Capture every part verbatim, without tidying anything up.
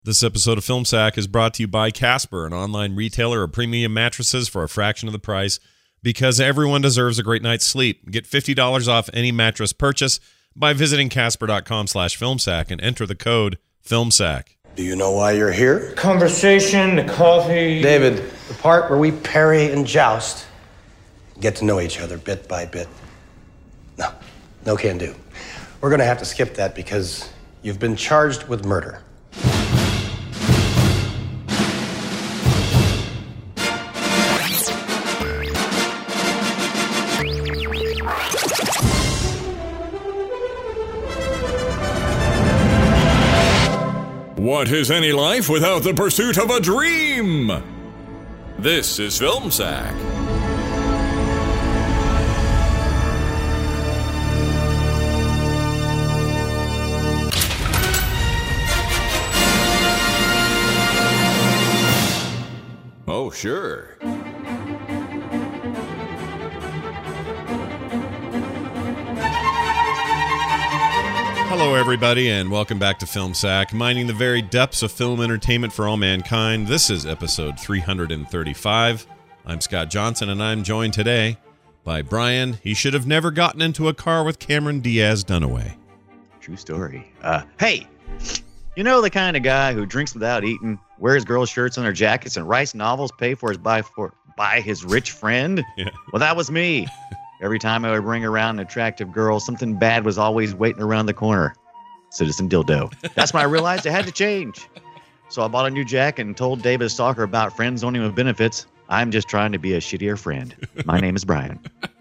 This episode of Film Sack is brought to you by Casper, an online retailer of premium mattresses for a fraction of the price, because everyone deserves a great night's sleep. Get fifty dollars off any mattress purchase by visiting casper.com slash filmsack and enter the code FilmSack. Do you know why you're here? Conversation, the coffee. David, the part where we parry and joust, get to know each other bit by bit. No, no can do. We're going to have to skip that because you've been charged with murder. What is any life without the pursuit of a dream? This is Film Sack. Oh, sure. Hello, everybody, and welcome back to Film Sack, mining the very depths of film entertainment for all mankind. This is episode three thirty-five. I'm Scott Johnson, and I'm joined today by Brian. He should have never gotten into a car with Cameron Diaz Dunaway. True story. Uh, hey, you know the kind of guy who drinks without eating, wears girls' shirts on their jackets, and writes novels paid for his by for by his rich friend? Yeah. Well, that was me. Every time I would bring around an attractive girl, something bad was always waiting around the corner. Citizen Dildo. That's when I realized I had to change. So I bought a new jacket and told David Stalker about friends owning with benefits. I'm just trying to be a shittier friend. My name is Brian.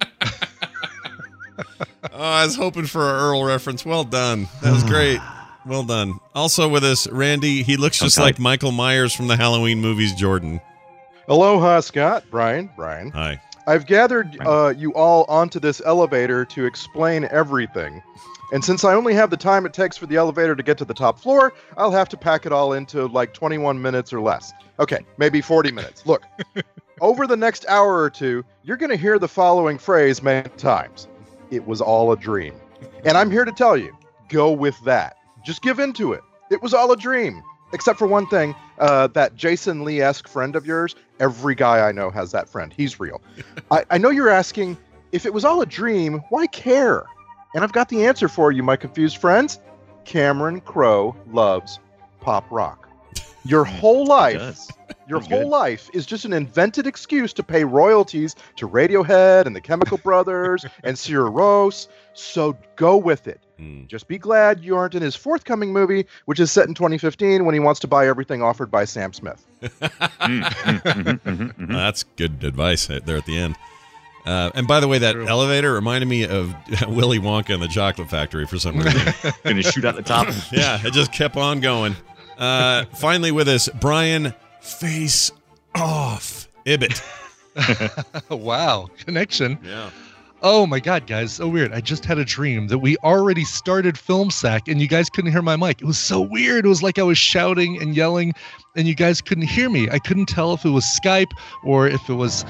Oh, I was hoping for an Earl reference. Well done. That was great. Well done. Also with us, Randy. He looks just Okay. like Michael Myers from the Halloween movies, Jordan. Aloha, Scott. Brian. Brian. Hi. I've gathered uh, you all onto this elevator to explain everything. And since I only have the time it takes for the elevator to get to the top floor, I'll have to pack it all into like twenty-one minutes or less. Okay, maybe forty minutes. Look, over the next hour or two, you're going to hear the following phrase many times. It was all a dream. And I'm here to tell you, go with that. Just give in to it. It was all a dream. Except for one thing, uh, that Jason Lee-esque friend of yours, every guy I know has that friend. He's real. I, I know you're asking, if it was all a dream, why care? And I've got the answer for you, my confused friends. Cameron Crowe loves pop rock. Your whole life, your That's whole good. life is just an invented excuse to pay royalties to Radiohead and the Chemical Brothers and Cira Rose. So go with it. Mm. Just be glad you aren't in his forthcoming movie, which is set in twenty fifteen when he wants to buy everything offered by Sam Smith. Mm, mm, mhm, mhm, mhm. That's good advice there at the end. Uh, and by the way, that True. elevator reminded me of Willy Wonka and the Chocolate Factory for some reason. Gonna shoot out the top. Yeah, it just kept on going. Uh, finally with us, Brian Face Off Ibbett. Wow, connection. Yeah. Oh my god, guys, so weird. I just had a dream that we already started Film Sack and you guys couldn't hear my mic. It was so weird. It was like I was shouting and yelling and you guys couldn't hear me. I couldn't tell if it was Skype or if it was...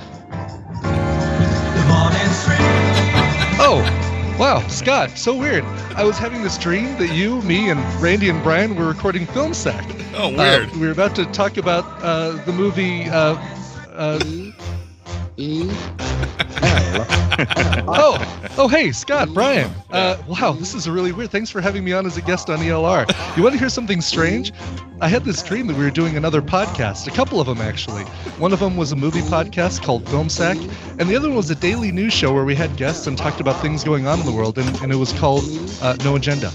Oh, wow, Scott, so weird. I was having this dream that you, me, and Randy and Brian were recording Film Sack. Oh, weird. Uh, we were about to talk about uh, the movie... Uh, uh, oh, oh, hey, Scott, Brian. Uh, wow, this is really weird. Thanks for having me on as a guest on E L R. You want to hear something strange? I had this dream that we were doing another podcast, a couple of them actually. One of them was a movie podcast called Film Sack, and the other one was a daily news show where we had guests and talked about things going on in the world, and, and it was called uh, No Agenda.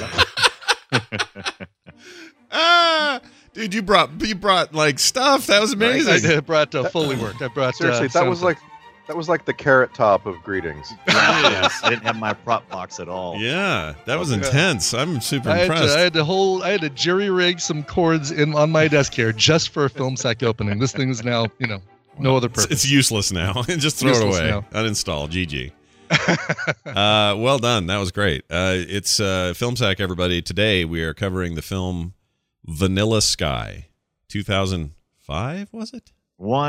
Ah, dude, you brought you brought like stuff. That was amazing. I, I brought uh, Foley work. I brought Seriously, uh, that was sound- like that was like the Carrot Top of greetings. Yes, I didn't have my prop box at all. Yeah, that was intense. I'm super I had, to, impressed. I had to hold. I had to jerry rig some cords in on my desk here just for a Film Sack opening. This thing is now, you know, no other It's, purpose. it's useless now. Just throw Useless it away. now. Uninstall. G G. uh, well done. That was great. Uh, it's uh, Film Sack, everybody. Today we are covering the film Vanilla Sky, two thousand five. Was it One.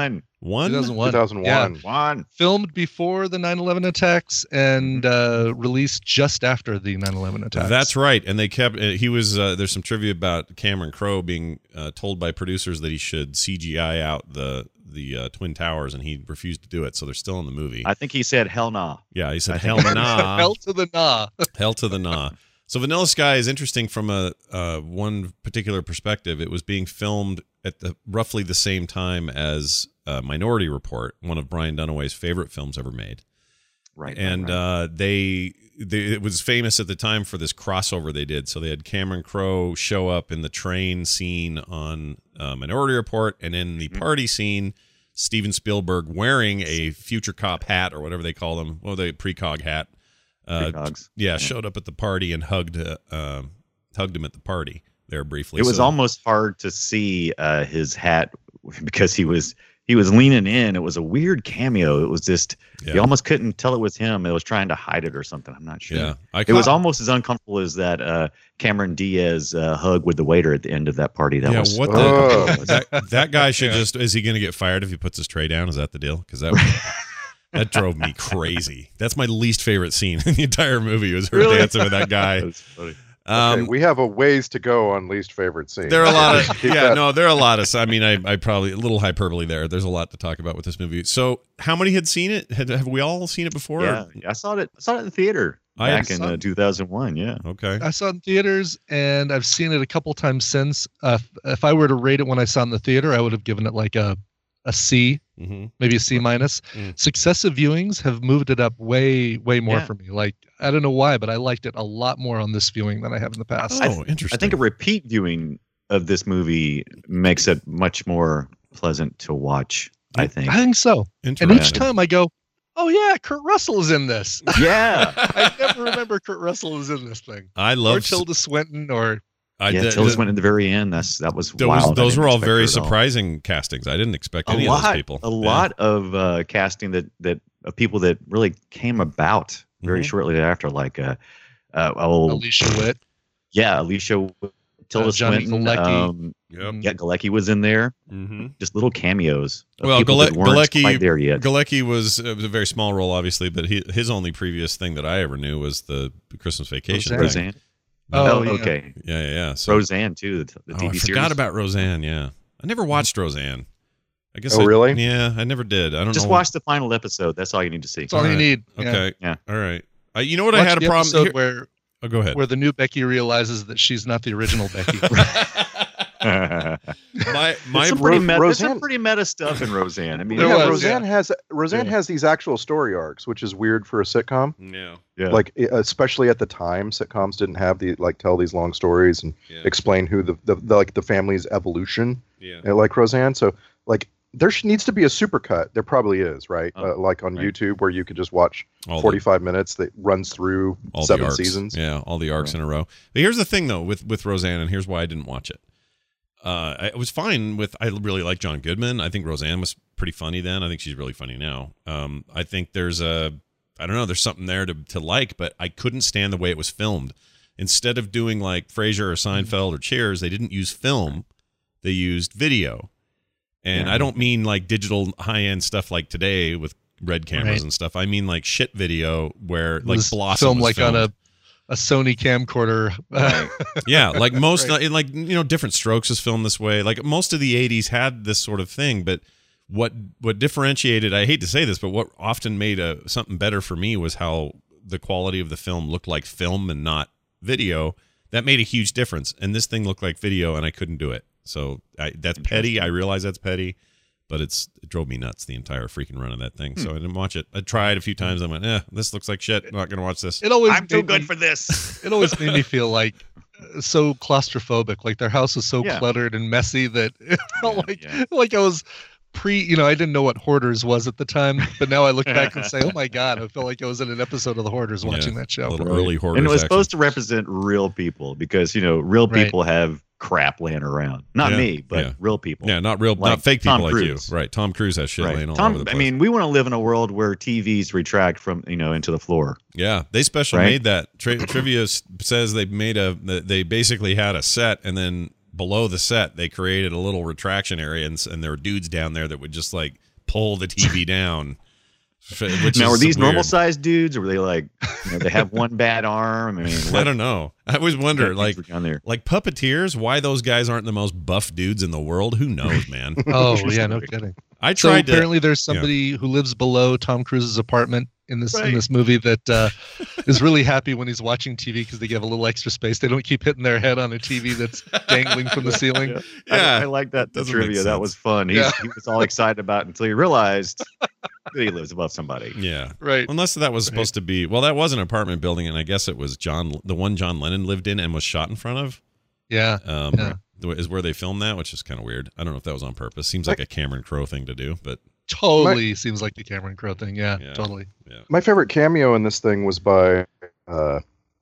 One? two thousand one. two thousand one. Yeah. One. Filmed before the nine eleven attacks and uh, released just after the nine eleven attacks. That's right. And they kept, uh, he was, uh, there's some trivia about Cameron Crowe being uh, told by producers that he should C G I out the the uh, Twin Towers, and he refused to do it. So they're still in the movie. I think he said hell nah. Yeah, he said I hell think- nah. Hell to the nah. Hell to the nah. So Vanilla Sky is interesting from a uh, one particular perspective. It was being filmed at the roughly the same time as uh, Minority Report, one of Brian Dunaway's favorite films ever made. Right. And right, right. Uh, they, they it was famous at the time for this crossover they did. So they had Cameron Crowe show up in the train scene on uh, Minority Report, and in the party scene, Steven Spielberg wearing a future cop hat or whatever they call them, well, the precog hat. Uh, Precogs. yeah, showed up at the party and hugged uh, uh, hugged him at the party there briefly. It was So- almost hard to see uh, his hat because he was he was leaning in. It was a weird cameo. It was just Yeah. you almost couldn't tell it was him. It was trying to hide it or something. I'm not sure. Yeah, I It was caught- almost as uncomfortable as that uh, Cameron Diaz uh, hug with the waiter at the end of that party. That yeah, was what Oh. the that, that guy should just is he going to get fired if he puts his tray down? Is that the deal? Because that was, that drove me crazy. That's my least favorite scene in the entire movie was her Really? dancing with that guy. That's funny. Um, Okay, we have a ways to go on least favorite scene. there are a lot of Keep yeah that- no there are a lot of I mean I, I probably a little hyperbole there. There's a lot to talk about with this movie. So how many had seen it? Had, have we all seen it before? Yeah, I saw it. I saw it in the theater I back in saw uh, it. two thousand one. Yeah. Okay. I saw it in theaters, and I've seen it a couple times since. Uh, if I were to rate it when I saw it in the theater, I would have given it like a a C, Mm-hmm. maybe a C minus. Mm. Successive viewings have moved it up way, way more Yeah. for me. Like, I don't know why, but I liked it a lot more on this viewing than I have in the past. Oh, interesting. I think a repeat viewing of this movie makes it much more pleasant to watch. I think. I think so. And Interesting. each time I go, oh yeah, Kurt Russell is in this. Yeah. I never remember Kurt Russell is in this thing. I Or love Tilda Swinton, or I yeah. did- Tilda the- went in the very end. That's that was those wild. I those didn't were all expect very her at all. surprising castings. I didn't expect A any of lot, those people. a Yeah. lot of uh, casting that that of people that really came about very Mhm. shortly after, like uh, uh oh Alicia Witt. yeah, Alicia, Tilda Uh, Johnny Swinton, Galecki. um, Yep. yeah, Galecki was in there. Mm-hmm. Just little cameos. Of Well, people Gale- that weren't Galecki, quite there yet. Galecki was it was a very small role, obviously, but he, his only previous thing that I ever knew was the Christmas Vacation. Roseanne. thing. Roseanne. Oh, Oh, yeah. okay. Yeah, yeah, yeah. So, Roseanne too. The, the oh, T V I series. forgot about Roseanne. Yeah, I never watched Roseanne. I guess. Oh, I- really? Yeah, I never did. I don't Just know. watch the final episode. That's all you need to see. That's all you Alright. need. Yeah. Okay. Yeah. All right. Uh, you know what? Watch I had a the problem. episode Here- where oh, go ahead. where the new Becky realizes that she's not the original Becky. my my There's some pretty Ro- meta, there's some Roseanne- pretty meta stuff in Roseanne. I mean, There yeah, was, Roseanne yeah. has Roseanne Yeah. has these actual story arcs, which is weird for a sitcom. yeah. yeah. Like i- especially at the time, sitcoms didn't have the like tell these long stories and Yeah. explain who the, the, the like the family's evolution, Yeah. uh, like Roseanne. So like there sh- needs to be a supercut. There probably is, right? Oh, uh, like on right. YouTube where you could just watch All the- forty-five minutes that runs through all the seven arcs. seasons. Yeah, all the arcs in a row. But here's the thing, though, with with Roseanne, and here's why I didn't watch it. Uh, I- it was fine with. I really like John Goodman. I think Roseanne was pretty funny then. I think she's really funny now. Um, I think there's a, I don't know, there's something there to to like, but I couldn't stand the way it was filmed. Instead of doing like Frasier or Seinfeld or Cheers, they didn't use film; they used video. And Yeah. I don't mean like digital high end stuff like today with red cameras Right. and stuff. I mean like shit video where It like was Blossom filmed was like filmed. on a a Sony camcorder. Yeah, like most, Right. like you know, Different Strokes is filmed this way. Like most of the eighties had this sort of thing, but what what differentiated, I hate to say this, but what often made a something better for me was how the quality of the film looked like film and not video. That made a huge difference, and this thing looked like video, and I couldn't do it. So I, that's petty. I realize that's petty, but it's it drove me nuts the entire freaking run of that thing. So I didn't watch it. I tried a few times. I went, eh, this looks like shit. I'm not gonna watch this. It always I'm too made good me- for this. It always made me feel like uh, so claustrophobic. Like their house was so Yeah. cluttered and messy that it felt Yeah, like yeah. like I was pre. You know, I didn't know what Hoarders was at the time, but now I look back and say, oh my god, I felt like I was in an episode of the Hoarders watching Yeah, that show. A little early hoarders. and it was action. supposed to represent real people because you know real Right. people have crap laying around. Not Yeah, me, but yeah. real people. Yeah, not real, Like not fake people Tom like Cruise. you. Right. Tom Cruise has shit Right. laying all Tom, over the place. I mean, we want to live in a world where T Vs retract from you know into the floor. yeah, they special Right? made that. Tri- trivia s- says they made a, they basically had a set, and then below the set, they created a little retraction area, and, s- and there were dudes down there that would just like pull the T V down. Which now, is were these weird. normal sized dudes, or were they like, you know, they have one bad arm? I mean, what, I don't know. I always wonder, what like, things were down there? like puppeteers, why those guys aren't the most buff dudes in the world? Who knows, man? Oh yeah, no kidding. I So tried to. apparently, there's somebody who lives below Tom Cruise's apartment in this in this movie that uh, is really happy when he's watching T V because they give a little extra space. They don't keep hitting their head on a T V that's dangling from the ceiling. Yeah, Yeah, I, I like that the doesn't make trivia. That sense. was fun. He's, Yeah. He was all excited about it until he realized that he lives above somebody. Yeah. Right. Unless that was supposed to be, well, that was an apartment building, and I guess it was John, the one John Lennon lived in and was shot in front of. Yeah. Um, Yeah. Is where they filmed that, which is kind of weird. I don't know if that was on purpose. Seems like a Cameron Crowe thing to do, but Totally seems like the Cameron Crowe thing. Yeah, Yeah. totally. yeah. My favorite cameo in this thing was by uh,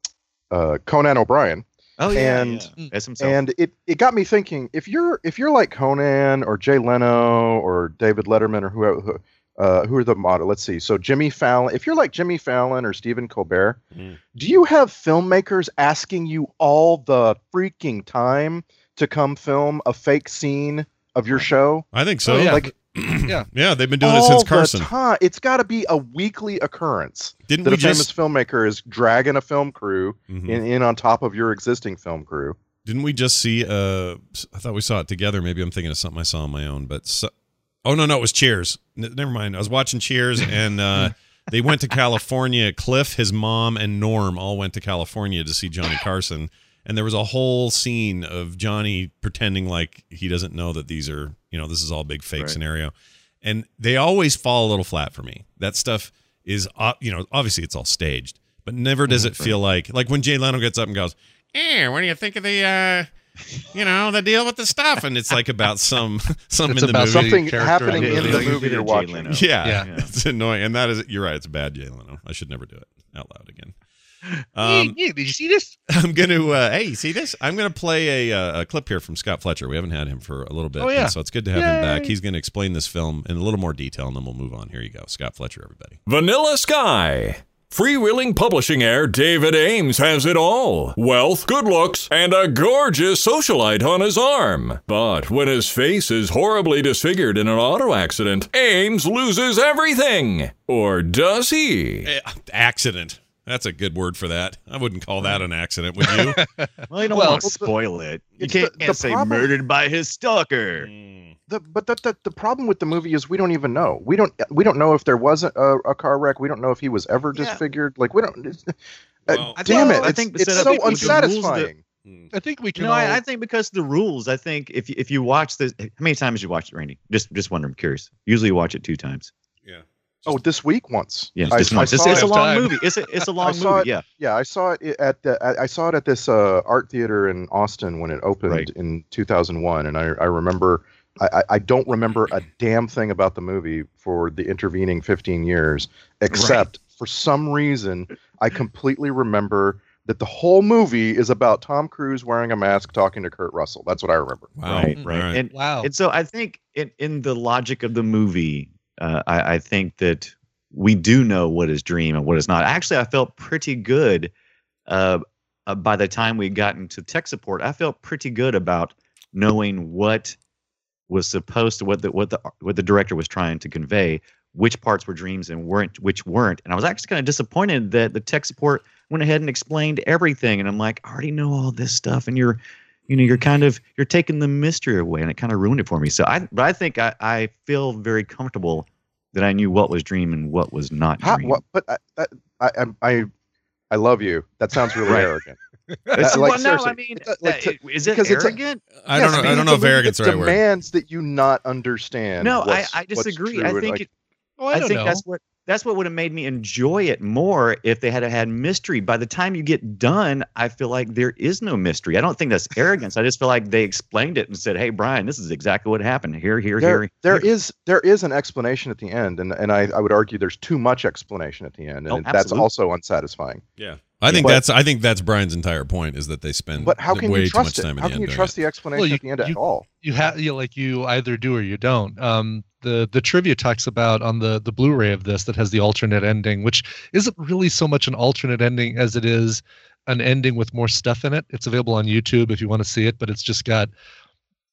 uh, Conan O'Brien. Oh yeah, And- yeah. As himself. And it, it got me thinking, if you're if you're like Conan or Jay Leno or David Letterman or who who, uh, who are the model? Let's see. So Jimmy Fallon. If you're like Jimmy Fallon or Stephen Colbert, Mm. do you have filmmakers asking you all the freaking time to come film a fake scene of your show? I think so. Oh, yeah. Like Yeah. Yeah, they've been doing it all since the Carson. time. It's got to be a weekly occurrence Didn't that we a famous just? filmmaker is dragging a film crew Mhm. in, in on top of your existing film crew. Didn't we just see? Uh, I thought we saw it together. Maybe I'm thinking of something I saw on my own. But so, oh no, no, it was Cheers. N- never mind. I was watching Cheers, and uh, they went to California. Cliff, his mom, and Norm all went to California to see Johnny Carson. And there was a whole scene of Johnny pretending like he doesn't know that these are, you know, this is all big fake Right. scenario. And they always fall a little flat for me. That stuff is, uh, you know, obviously it's all staged, but never does it feel like, like when Jay Leno gets up and goes, "Eh, what do you think of the, uh, you know, the deal with the stuff?" And it's like about some, something It's in the about movie. Something character happening in the in the movie. movie you're Jay watching. Leno. Yeah, Yeah. Yeah. it's annoying, and that is, you're right. It's bad, Jay Leno. I should never do it out loud again. Hey, Um, hey, did you see this? I'm going to, uh, hey, see this? I'm going to play a, uh, a clip here from Scott Fletcher. We haven't had him for a little bit, Oh, yeah. and so it's good to have him back. Yay. He's going to explain this film in a little more detail, and then we'll move on. Here you go, Scott Fletcher, everybody. Vanilla Sky. Freewheeling publishing heir David Ames has it all. Wealth, good looks, and a gorgeous socialite on his arm. But when his face is horribly disfigured in an auto accident, Ames loses everything. Or does he? Eh, accident. That's a good word for that. I wouldn't call that an accident, would you? Well, you don't Well, want to the- spoil it. You it's can't, the- can't the say problem- murdered by his stalker. Mm. The, but the, the the problem with the movie is we don't even know. We don't we don't know if there was a, a car wreck. We don't know if he was ever Yeah. disfigured. Like we don't. It's, uh, Well- damn Well, it! I It's, think the it's setup- so with the rules that- unsatisfying. Mm. I think we can. You know, all, I, I think because the rules. I think if you- if you watch this, how many times did you watch it, Randy? Just just wonder. I'm curious. Usually you watch it two times. Yeah. Oh, this week once. Yeah, I, just I once. It's, saw it's it- a long Time. movie. It's a it's a long saw movie. it- Yeah. Yeah, I saw it at the. I I saw it at this uh, art theater in Austin when it opened Right. in two thousand one, and I I remember. I, I- I don't remember a damn thing about the movie for the intervening fifteen years, except for some reason I completely remember that the whole movie is about Tom Cruise wearing a mask talking to Kurt Russell. That's what I remember. Wow. Right, All right. And Wow. and so I think in in the logic of the movie, uh, I, I think that we do know what is dream and what is not. Actually, I felt pretty good uh, uh, by the time we got into tech support. I felt pretty good about knowing what was supposed to what the what the what the director was trying to convey, which parts were dreams and weren't, which weren't. And I was actually kind of disappointed that the tech support went ahead and explained everything. And I'm like, I already know all this stuff, and you're, you know, you're kind of you're taking the mystery away, and it kind of ruined it for me. So I, but I think I, I feel very comfortable that I knew what was dream and what was not How, dream. what, but I, I, I, I, I love you. That sounds really Right. arrogant. It's- Uh, like, well, no, seriously, I mean, it's, uh, like, uh, to- is it because it's a- arrogant? I Yes, don't know. mean, I don't it's know a if movie arrogant's that the right word. demands that you not understand. No, I, what's- I what's disagree. true I and, think like, it, oh, I, I don't think know. that's what that's what would have made me enjoy it more if they had had mystery. By the time you get done, I feel like there is no mystery. I don't think that's arrogance. I just feel like they explained it and said, "Hey, Brian, this is exactly what happened. Here, here, there, here." there here." is there is an explanation at the end, and and I, I would argue there's too much explanation at the end, and Oh, that's absolutely. also unsatisfying. Yeah. I think But- that's I think that's Brian's entire point is that they spend But how can way you too much trust it? time at How the can end you doing trust it. the explanation Well, you- at the end you- at all? you have you like you either do or you don't. Um, the the trivia talks about on the the Blu-ray of this that has the alternate ending, which isn't really so much an alternate ending as it is an ending with more stuff in it. It's available on YouTube if you want to see it, but it's just got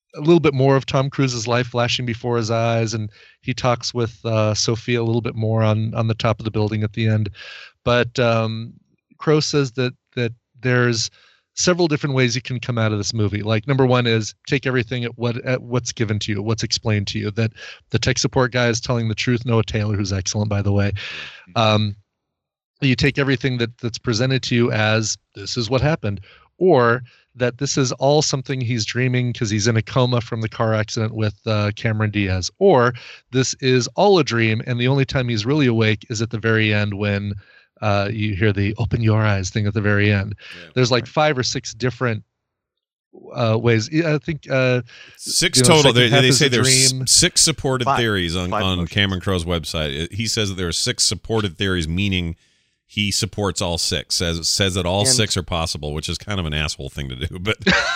a little bit more of Tom Cruise's life flashing before his eyes, and he talks with uh, Sophia a little bit more on on the top of the building at the end. But um, Crowe says that that there's several different ways you can come out of this movie. Like, number one is take everything at what at what's given to you, what's explained to you. That the tech support guy is telling the truth. Noah Taylor, who's excellent, by the way. Um, you take everything that that's presented to you as this is what happened, or that this is all something he's dreaming because he's in a coma from the car accident with uh, Cameron Diaz, or this is all a dream and the only time he's really awake is at the very end when uh, you hear the "open your eyes" thing at the very end. Yeah, There's like five or six different uh, ways. I think uh, six you know, total. They, they say dream. there's six supported Five. theories on, Five on motions. Cameron Crowe's website. He says that there are six supported theories, meaning he supports all six. Says says that all And- six are possible, which is kind of an asshole thing to do. But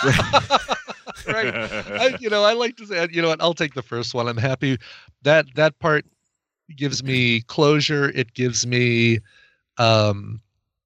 right. I, you know, I like to say, you know what, I'll take the first one. I'm happy that that part gives me closure. It gives me, um,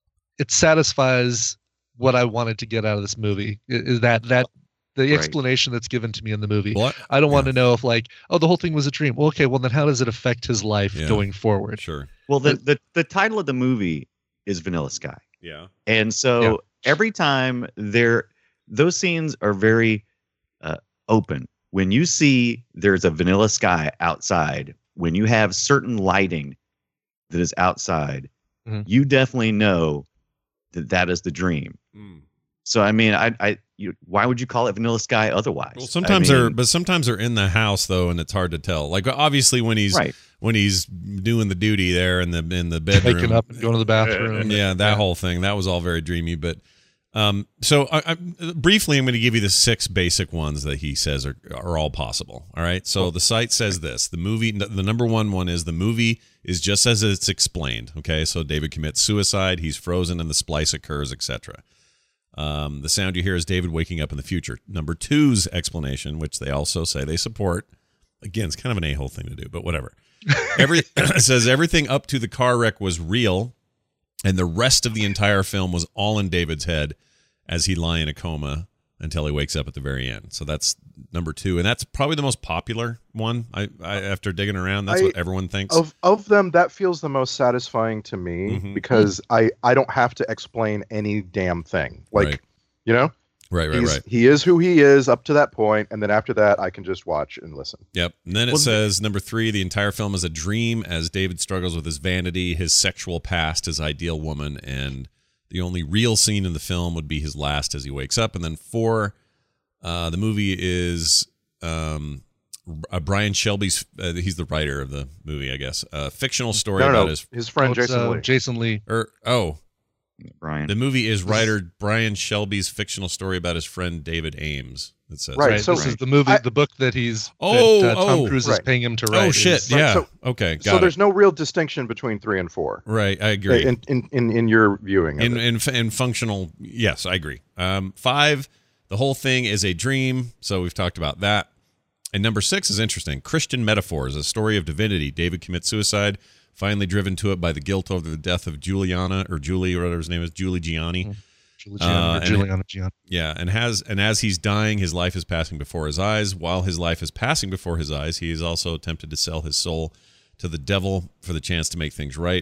it satisfies what I wanted to get out of this movie. Is that that the Right. explanation that's given to me in the movie? What? I don't want Yeah. to know if like, oh, the whole thing was a dream. Well, okay, well then how does it affect his life Yeah. going forward? sure, Well, the, the the title of the movie is Vanilla Sky. yeah, And so Yeah. every time there, those scenes are very uh, open. When you see there's a vanilla sky outside, when you have certain lighting that is outside, Mhm. you definitely know that that is the dream. Mm. So I mean, I, I, you, why would you call it Vanilla Sky otherwise? Well, sometimes I they're, mean, but sometimes they're in the house though, and it's hard to tell. Like obviously when he's right. when he's doing the duty there in the in the bedroom, Waking up and going to the bathroom. yeah, that whole thing, that was all very dreamy. But um, so I, I, briefly, I'm going to give you the six basic ones that he says are are all possible. All right. So the site says this: the movie, the number one one is the movie is just as it's explained. Okay, so David commits suicide, he's frozen, and the splice occurs, et cetera. Um, the sound you hear is David waking up in the future. Number two's explanation, which they also say they support. Again, it's kind of an a-hole thing to do, but whatever. Every it says everything up to the car wreck was real, and the rest of the entire film was all in David's head as he lie in a coma until he wakes up at the very end. So that's number two, and that's probably the most popular one. I, I after digging around, that's I- what everyone thinks. Of of them, that feels the most satisfying to me Mhm. because I I don't have to explain any damn thing. Like, Right. you know, right, right, he's, right. he is who he is up to that point, and then after that, I can just watch and listen. Yep. And then it Well, says number three, the entire film is a dream as David struggles with his vanity, his sexual past, his ideal woman, and the only real scene in the film would be his last as he wakes up. And then four, uh, the movie is um, uh, Brian Shelby's, uh, he's the writer of the movie, I guess, a fictional story No, no, about no. his, His friend Oh, it's, Jason uh, Lee. Jason Lee. or, oh, Brian. the movie is writer Brian Shelby's fictional story about his friend David Ames. It says. Right, Right. so- this is the movie, I- the book that he's Oh, that, uh, Tom oh, Cruise is right. paying him to write. Oh, shit. is- Right, Yeah. so- okay. Got so it. there's no real distinction between three and four Right. I agree. in in in, in your viewing. Of in, it. in in functional, yes, I agree. Um, five, the whole thing is a dream, so we've talked about that. And number six is interesting. Christian Metaphors, a story of divinity. David commits suicide, finally driven to it by the guilt over the death of Juliana, or Julie, or whatever his name is, Julie Gianni. Giuliano, Uh, or and- Giuliano Gianni. Yeah, and has and as he's dying, his life is passing before his eyes. While his life is passing before his eyes, he is also attempted to sell his soul to the devil for the chance to make things right.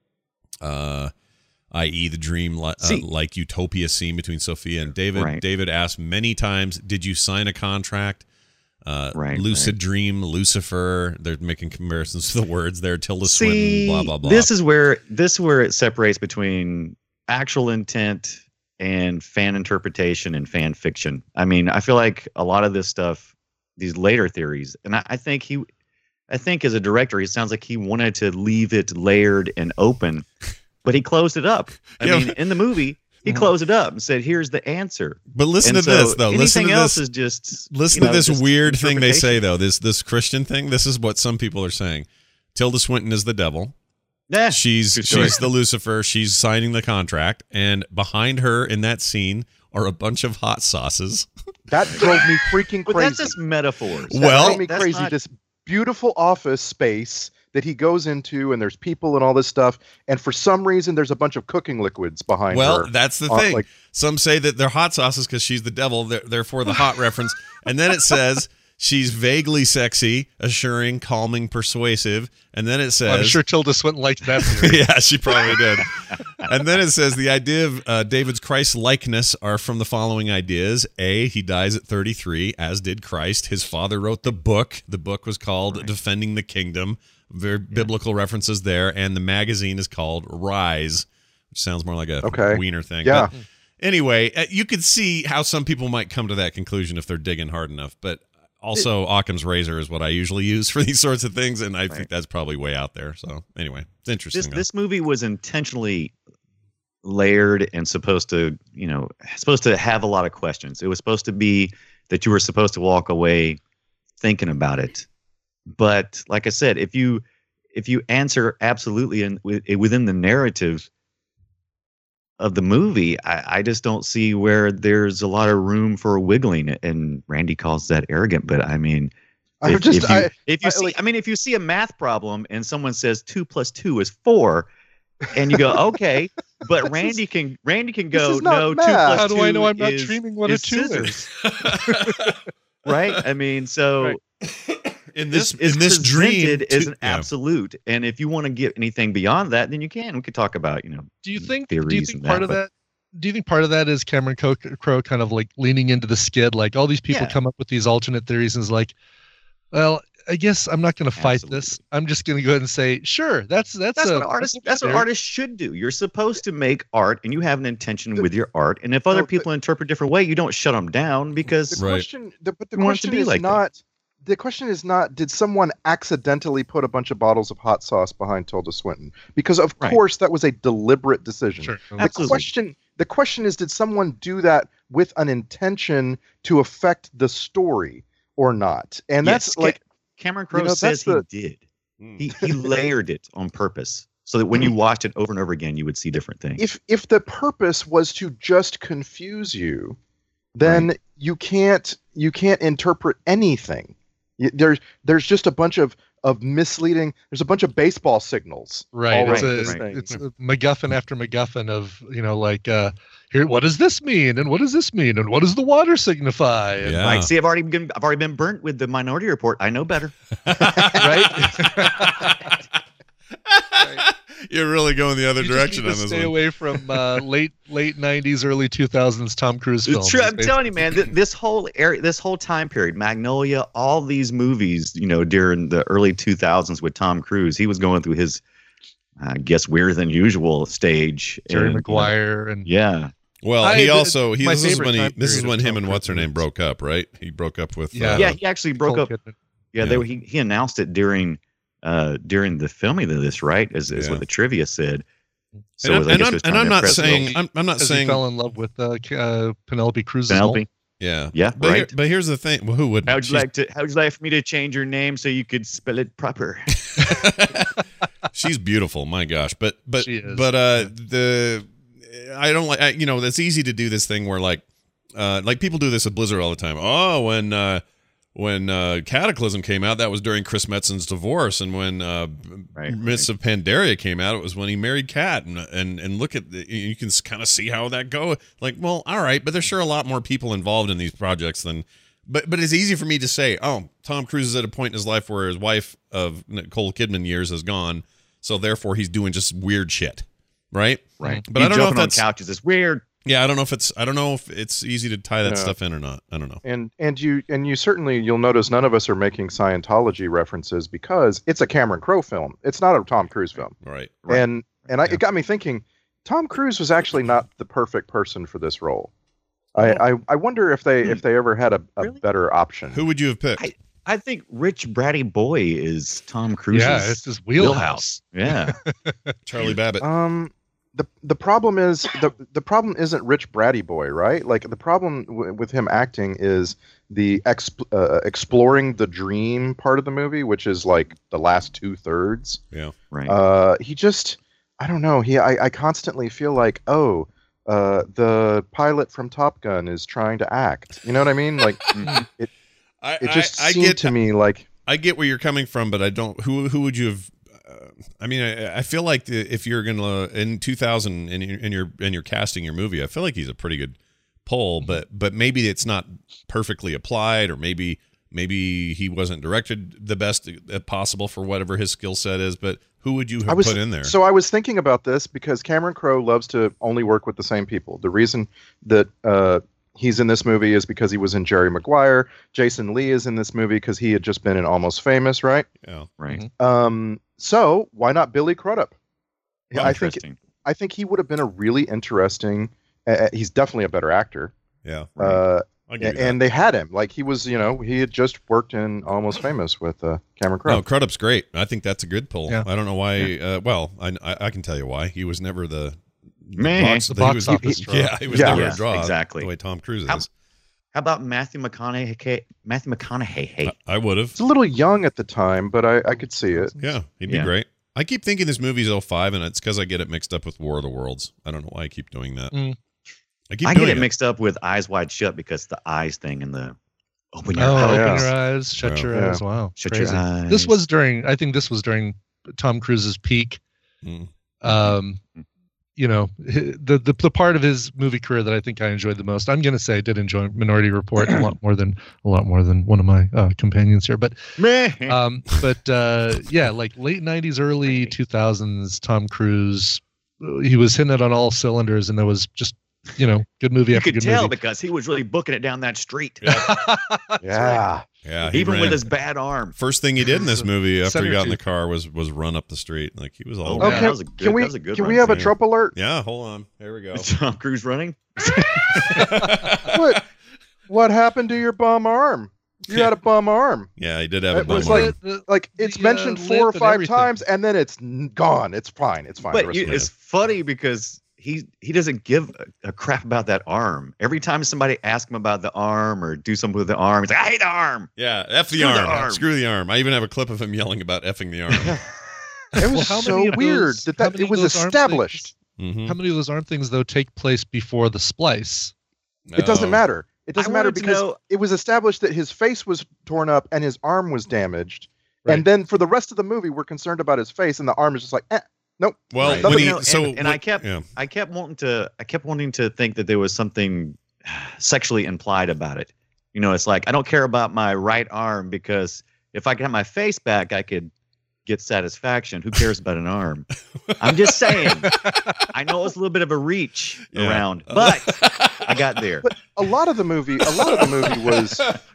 Uh, that is, the dream li- uh, See- like utopia scene between Sophia and David. Right. David asked many times, "Did you sign a contract?" Uh, Right, lucid right. dream, Lucifer. They're making comparisons to the words there. Tilda See, Swinton, blah blah blah. This is where this is where it separates between actual intent and fan interpretation and fan fiction. I mean, I feel like a lot of this stuff, these later theories, and I, I think he, I think as a director, he sounds like he wanted to leave it layered and open, but he closed it up. I Yeah. mean, in the movie, he closed it up and said, "Here's the answer." but listen And to so this though. Listen Anything to else this. is just Listen you to know, this just weird thing they say interpretation. though. This this Christian thing. This is what some people are saying. Tilda Swinton is the devil. Nah, She's true story. she's the Lucifer. She's signing the contract, and behind her in that scene are a bunch of hot sauces. That drove me freaking But crazy. that's just metaphors. That Well- drove me That's crazy. not- This beautiful office space that he goes into, and there's people and all this stuff, and for some reason there's a bunch of cooking liquids behind well, her. Well, that's the Uh, thing. like- Some say that they're hot sauces because she's the devil, th- therefore the hot reference. And then it says she's vaguely sexy, assuring, calming, persuasive. And then it says... I'm sure Tilda Swinton liked that theory. yeah, she probably did. And then it says the idea of uh, David's Christ likeness are from the following ideas. A, he dies at thirty-three, as did Christ. His father wrote the book. The book was called right. Defending the Kingdom. Very yeah. biblical references there. And the magazine is called Rise, which sounds more like a okay. wiener thing. Yeah. But anyway, uh, you could see how some people might come to that conclusion if they're digging hard enough. But also, Occam's razor is what I usually use for these sorts of things, and I right. think that's probably way out there. So anyway, it's interesting. This, this movie was intentionally layered and supposed to, you know, supposed to have a lot of questions. It was supposed to be that you were supposed to walk away thinking about it. But like I said, if you if you answer absolutely in, within the narrative of the movie, I, I just don't see where there's a lot of room for wiggling. And Randy calls that arrogant, but I mean, I if, just, if you, I, if you I, see, like, I mean, if you see a math problem and someone says two plus two is four, and you go, okay, but Randy is, can Randy can go, no, two plus How do two I know I'm not is, dreaming what a is two scissors. is? Right? I mean, so Right. in this it's, in this dream presented as an yeah. absolute, and if you want to get anything beyond that, then you can. We could talk about, you know, Do you think? theories Do you think and part that, of but- that? Do you think part of that is Cameron Crowe kind of like leaning into the skid? Like all these people Yeah. come up with these alternate theories and is like, well, I guess I'm not going to fight Absolutely. this. I'm just going to go ahead and say, sure, that's that's That's a, what artists. that's, a That's what theory. artists should do. You're supposed to make art, and you have an intention with your art. And if other No, but- people interpret a different way, you don't shut them down because the Right. question, the, but the You want it to question be is like that. not. The question is not, did someone accidentally put a bunch of bottles of hot sauce behind Tilda Swinton? Because of Right. course that was a deliberate decision. Sure. The Absolutely. question, the question is, did someone do that with an intention to affect the story or not? And that's Yes, like, Cameron Crowe you know, says that's he the- did. He he layered it on purpose so that when you watched it over and over again, you would see different things. if if the purpose was to just confuse you, then Right. you can't you can't interpret anything. Y- There's there's just a bunch of of misleading. There's a bunch of baseball signals. Right. all It's over a, this right. thing. it's a MacGuffin after MacGuffin of, you know, like, uh, here, what does this mean? And what does this mean? And what does the water signify? And, Yeah. Like, see, I've already been I've already been burnt with the Minority Report. I know better. Right? You're really going the other You just direction need on to this stay one. away from uh, late late nineties, early two thousands Tom Cruise films. It's true. I'm It's telling you, man. Th- this whole area, this whole time period, Magnolia, all these movies, you know, during the early two thousands with Tom Cruise, he was going through his, I guess, weirder than usual stage. Jerry and, uh, Maguire and Yeah. Well, I- he the- also he my this is favorite when he time this is period when of him Tom and what's her Cruise name broke up, right? He broke up with Yeah. uh, yeah, he actually broke Nicole up. Kidman. Yeah, Yeah. they were, he he announced it during uh during the filming of this, right? Is is Yeah. what the trivia said. So and, I I'm, and, guess he I'm, was and trying I'm to not impress saying Will. I'm, I'm not Because he saying fell in love with uh, K- uh, Penelope Cruz's Penelope. mole. yeah Yeah, but, here- right. but here's the thing. Well, who would? How'd you like to? How'd you like for me to change your name so you could spell it proper? She's beautiful, my gosh. But but She is. but uh the I don't like I, you know, it's easy to do this thing where like uh like people do this at Blizzard all the time. Oh, when uh when uh Cataclysm came out, that was during Chris Metzen's divorce, and when uh Right, Mists of Pandaria came out, it was when he married Kat, and and and look at the, you can kind of see how that go. Like, well, all right, but there's sure a lot more people involved in these projects than But but it's easy for me to say, oh, Tom Cruise is at a point in his life where his wife of Nicole Kidman years is gone, so therefore he's doing just weird shit, right? Right. But You I don't know if jumping on that's couches. It's weird. yeah. I don't know if it's I don't know if it's easy to tie that Yeah. stuff in or not. I don't know. And and you and you certainly you'll notice none of us are making Scientology references because it's a Cameron Crowe film. It's not a Tom Cruise film. Right. Right. And and I, Yeah. it got me thinking. Tom Cruise was actually not the perfect person for this role. I I, I wonder if they if they ever had a, a Really? better option. Who would you have picked? I- I think Rich Bratty Boy is Tom Cruise's Yeah, it's his wheelhouse. Yeah. Charlie Babbitt. Um, the the problem is the the problem isn't Rich Bratty Boy, right? Like the problem w- with him acting is the exp- uh, exploring the dream part of the movie, which is like the last two thirds. yeah. Right. Uh, he just, I don't know. He, I, I constantly feel like, oh, uh, the pilot from Top Gun is trying to act. You know what I mean? Like I, it just I, I seemed get to me like I get where you're coming from, but I don't. Who who would you have I mean, I, I feel like the, if you're gonna in two thousand and you're and you're and you're casting your movie, I feel like he's a pretty good pull, but but maybe it's not perfectly applied, or maybe maybe he wasn't directed the best possible for whatever his skill set is. But who would you have I was, put in there? So I was thinking about this because Cameron Crowe loves to only work with the same people. The reason that uh, he's in this movie is because he was in Jerry Maguire. Jason Lee is in this movie because he had just been in Almost Famous, right? Yeah, right. Um, so why not Billy Crudup? Oh, I think I think he would have been a really interesting. Uh, he's definitely a better actor. Yeah. Uh, I'll give you that. and they had him like he was, you know, he had just worked in Almost Famous with uh, Cameron Crowe. No, Crudup's great. I think that's a good pull. Yeah. I don't know why. Uh, well, I, I I can tell you why. He was never the Man. box, The he box was- office he- draw. Yeah, he was Yeah. never Yeah, a draw. exactly. The way Tom Cruise How- is. How about Matthew McConaughey? Matthew McConaughey. I, I would have. He's a little young at the time, but I, I could see it. Yeah, he'd be Yeah. great. I keep thinking this movie's oh five, and it's because I get it mixed up with War of the Worlds. I don't know why I keep doing that. Mm. I keep I doing get it mixed up with Eyes Wide Shut because the eyes thing and the open your Oh, eyes. open yeah. your eyes, shut Yeah. your Yeah. eyes. Wow, Shut crazy. your eyes. This was during. I think this was during Tom Cruise's peak. Mm. Um, you know, hi- the, the the part of his movie career that I think I enjoyed the most. I'm going to say I did enjoy Minority Report a lot more than a lot more than one of my uh, companions here. But Meh. um, but uh, yeah, like late nineties, early two thousands, Tom Cruise. uh, He was hitting it on all cylinders, and there was just you know good movie you after could good tell movie. because he was really booking it down that street, Yeah. Yeah, he even ran. with his bad arm. First thing he did in this movie after he Center got in the tooth. car was was run up the street. Like he was all Oh, over Oh, yeah, it. can, that was a good- can we that was a good can run, we have a yeah. Trump alert? Yeah, hold on. There we go. Tom Cruise running. What what happened to your bum arm? You had a bum arm. Yeah, he did have a It bum was arm. like like it's The, uh, mentioned four lip or and five everything. times, and then it's n- gone. It's fine. It's fine. The But rest you, of it. it's funny because he he doesn't give a, a crap about that arm. Every time somebody asks him about the arm or do something with the arm, he's like, "I hate the arm." Yeah, F the Screw the arm. arm. Screw the arm. I even have a clip of him yelling about effing the arm. It was Well, how so many of weird those- that, how that many it of was those arm established. Mhm. How many of those arm things though take place before the splice? It doesn't Oh. matter. It doesn't I matter wanted to because know- it was established that his face was torn up and his arm was damaged. Right. And then for the rest of the movie, we're concerned about his face, and the arm is just like, eh, nope. Well, Right. when But he no, and- so and I when- kept- yeah. I kept wanting to I kept wanting to think that there was something sexually implied about it. You know, it's like I don't care about my right arm because if I could have my face back, I could get satisfaction. Who cares about an arm? I'm just saying. I know it's a little bit of a reach Yeah. around, but I got there. But a lot of the movie, a lot of the movie was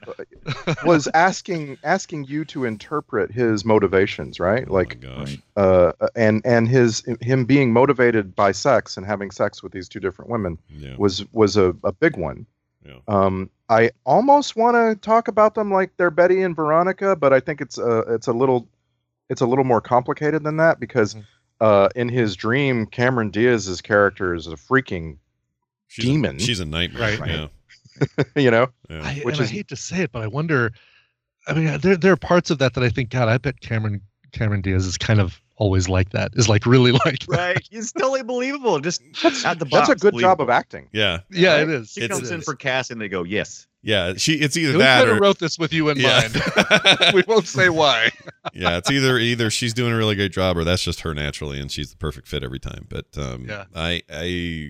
was asking asking you to interpret his motivations, right? Like, oh my gosh. uh, and and his him being motivated by sex and having sex with these two different women Yeah. was was a, a big one. Yeah. Um, I almost want to talk about them like they're Betty and Veronica, but I think it's a it's a little it's a little more complicated than that because Mhm. uh, in his dream, Cameron Diaz's character is a freaking She's a- demon. she's a nightmare. Right. Yeah. you know. Yeah. I, Which and is- I hate to say it, but I wonder. I mean, there there are parts of that that I think, God, I bet Cameron Cameron Diaz is kind of always like that. Is like really like that. Right. It's totally believable. Just out the That's box. a good job of believable. acting. Yeah. Yeah, Right? it is. She It comes in is. for casting. They go, yes. Yeah. She. It's either We that kind or of wrote this with you in Yeah. mind. We won't say why. yeah. It's either either she's doing a really great job or that's just her naturally, and she's the perfect fit every time. But um, Yeah. I I.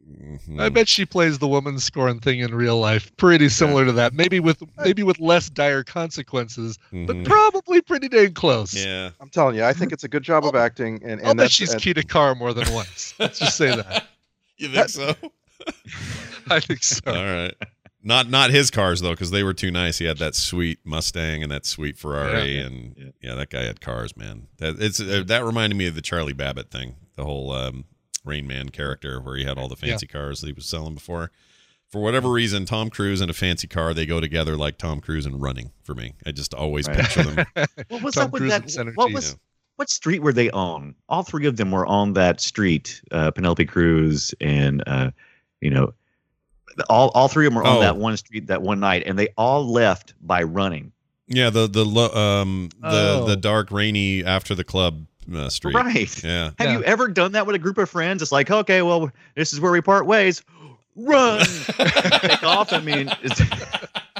I bet she plays the woman scorn thing in real life pretty similar to that. Maybe with maybe with less dire consequences, Mhm. but probably pretty dang close. Yeah. I'm telling you, I think it's a good job of acting, and I'll and bet that's she's and- keyed a car more than once. Let's just say that. You think so? I think so. All right. Not not his cars though, because they were too nice. He had that sweet Mustang and that sweet Ferrari, Yeah. and Yeah. yeah, that guy had cars, man. That it's uh, that reminded me of the Charlie Babbitt thing, the whole um, Rain Man character, where he had all the fancy cars that he was selling before. For whatever reason, Tom Cruise and a fancy car, they go together like Tom Cruise and running for me. I just always Right. picture them. What was Tom up with Cruise that? and Senator What Cheese. was what street were they on? All three of them were on that street. Uh, Penelope Cruz and uh, you know, all all three of them were on Oh. that one street that one night, and they all left by running. Yeah, the the lo- um the Oh. the dark rainy after the club uh, street. Right. Yeah. Have Yeah. you ever done that with a group of friends? It's like, okay, well, this is where we part ways. Run, take off. I mean, it's,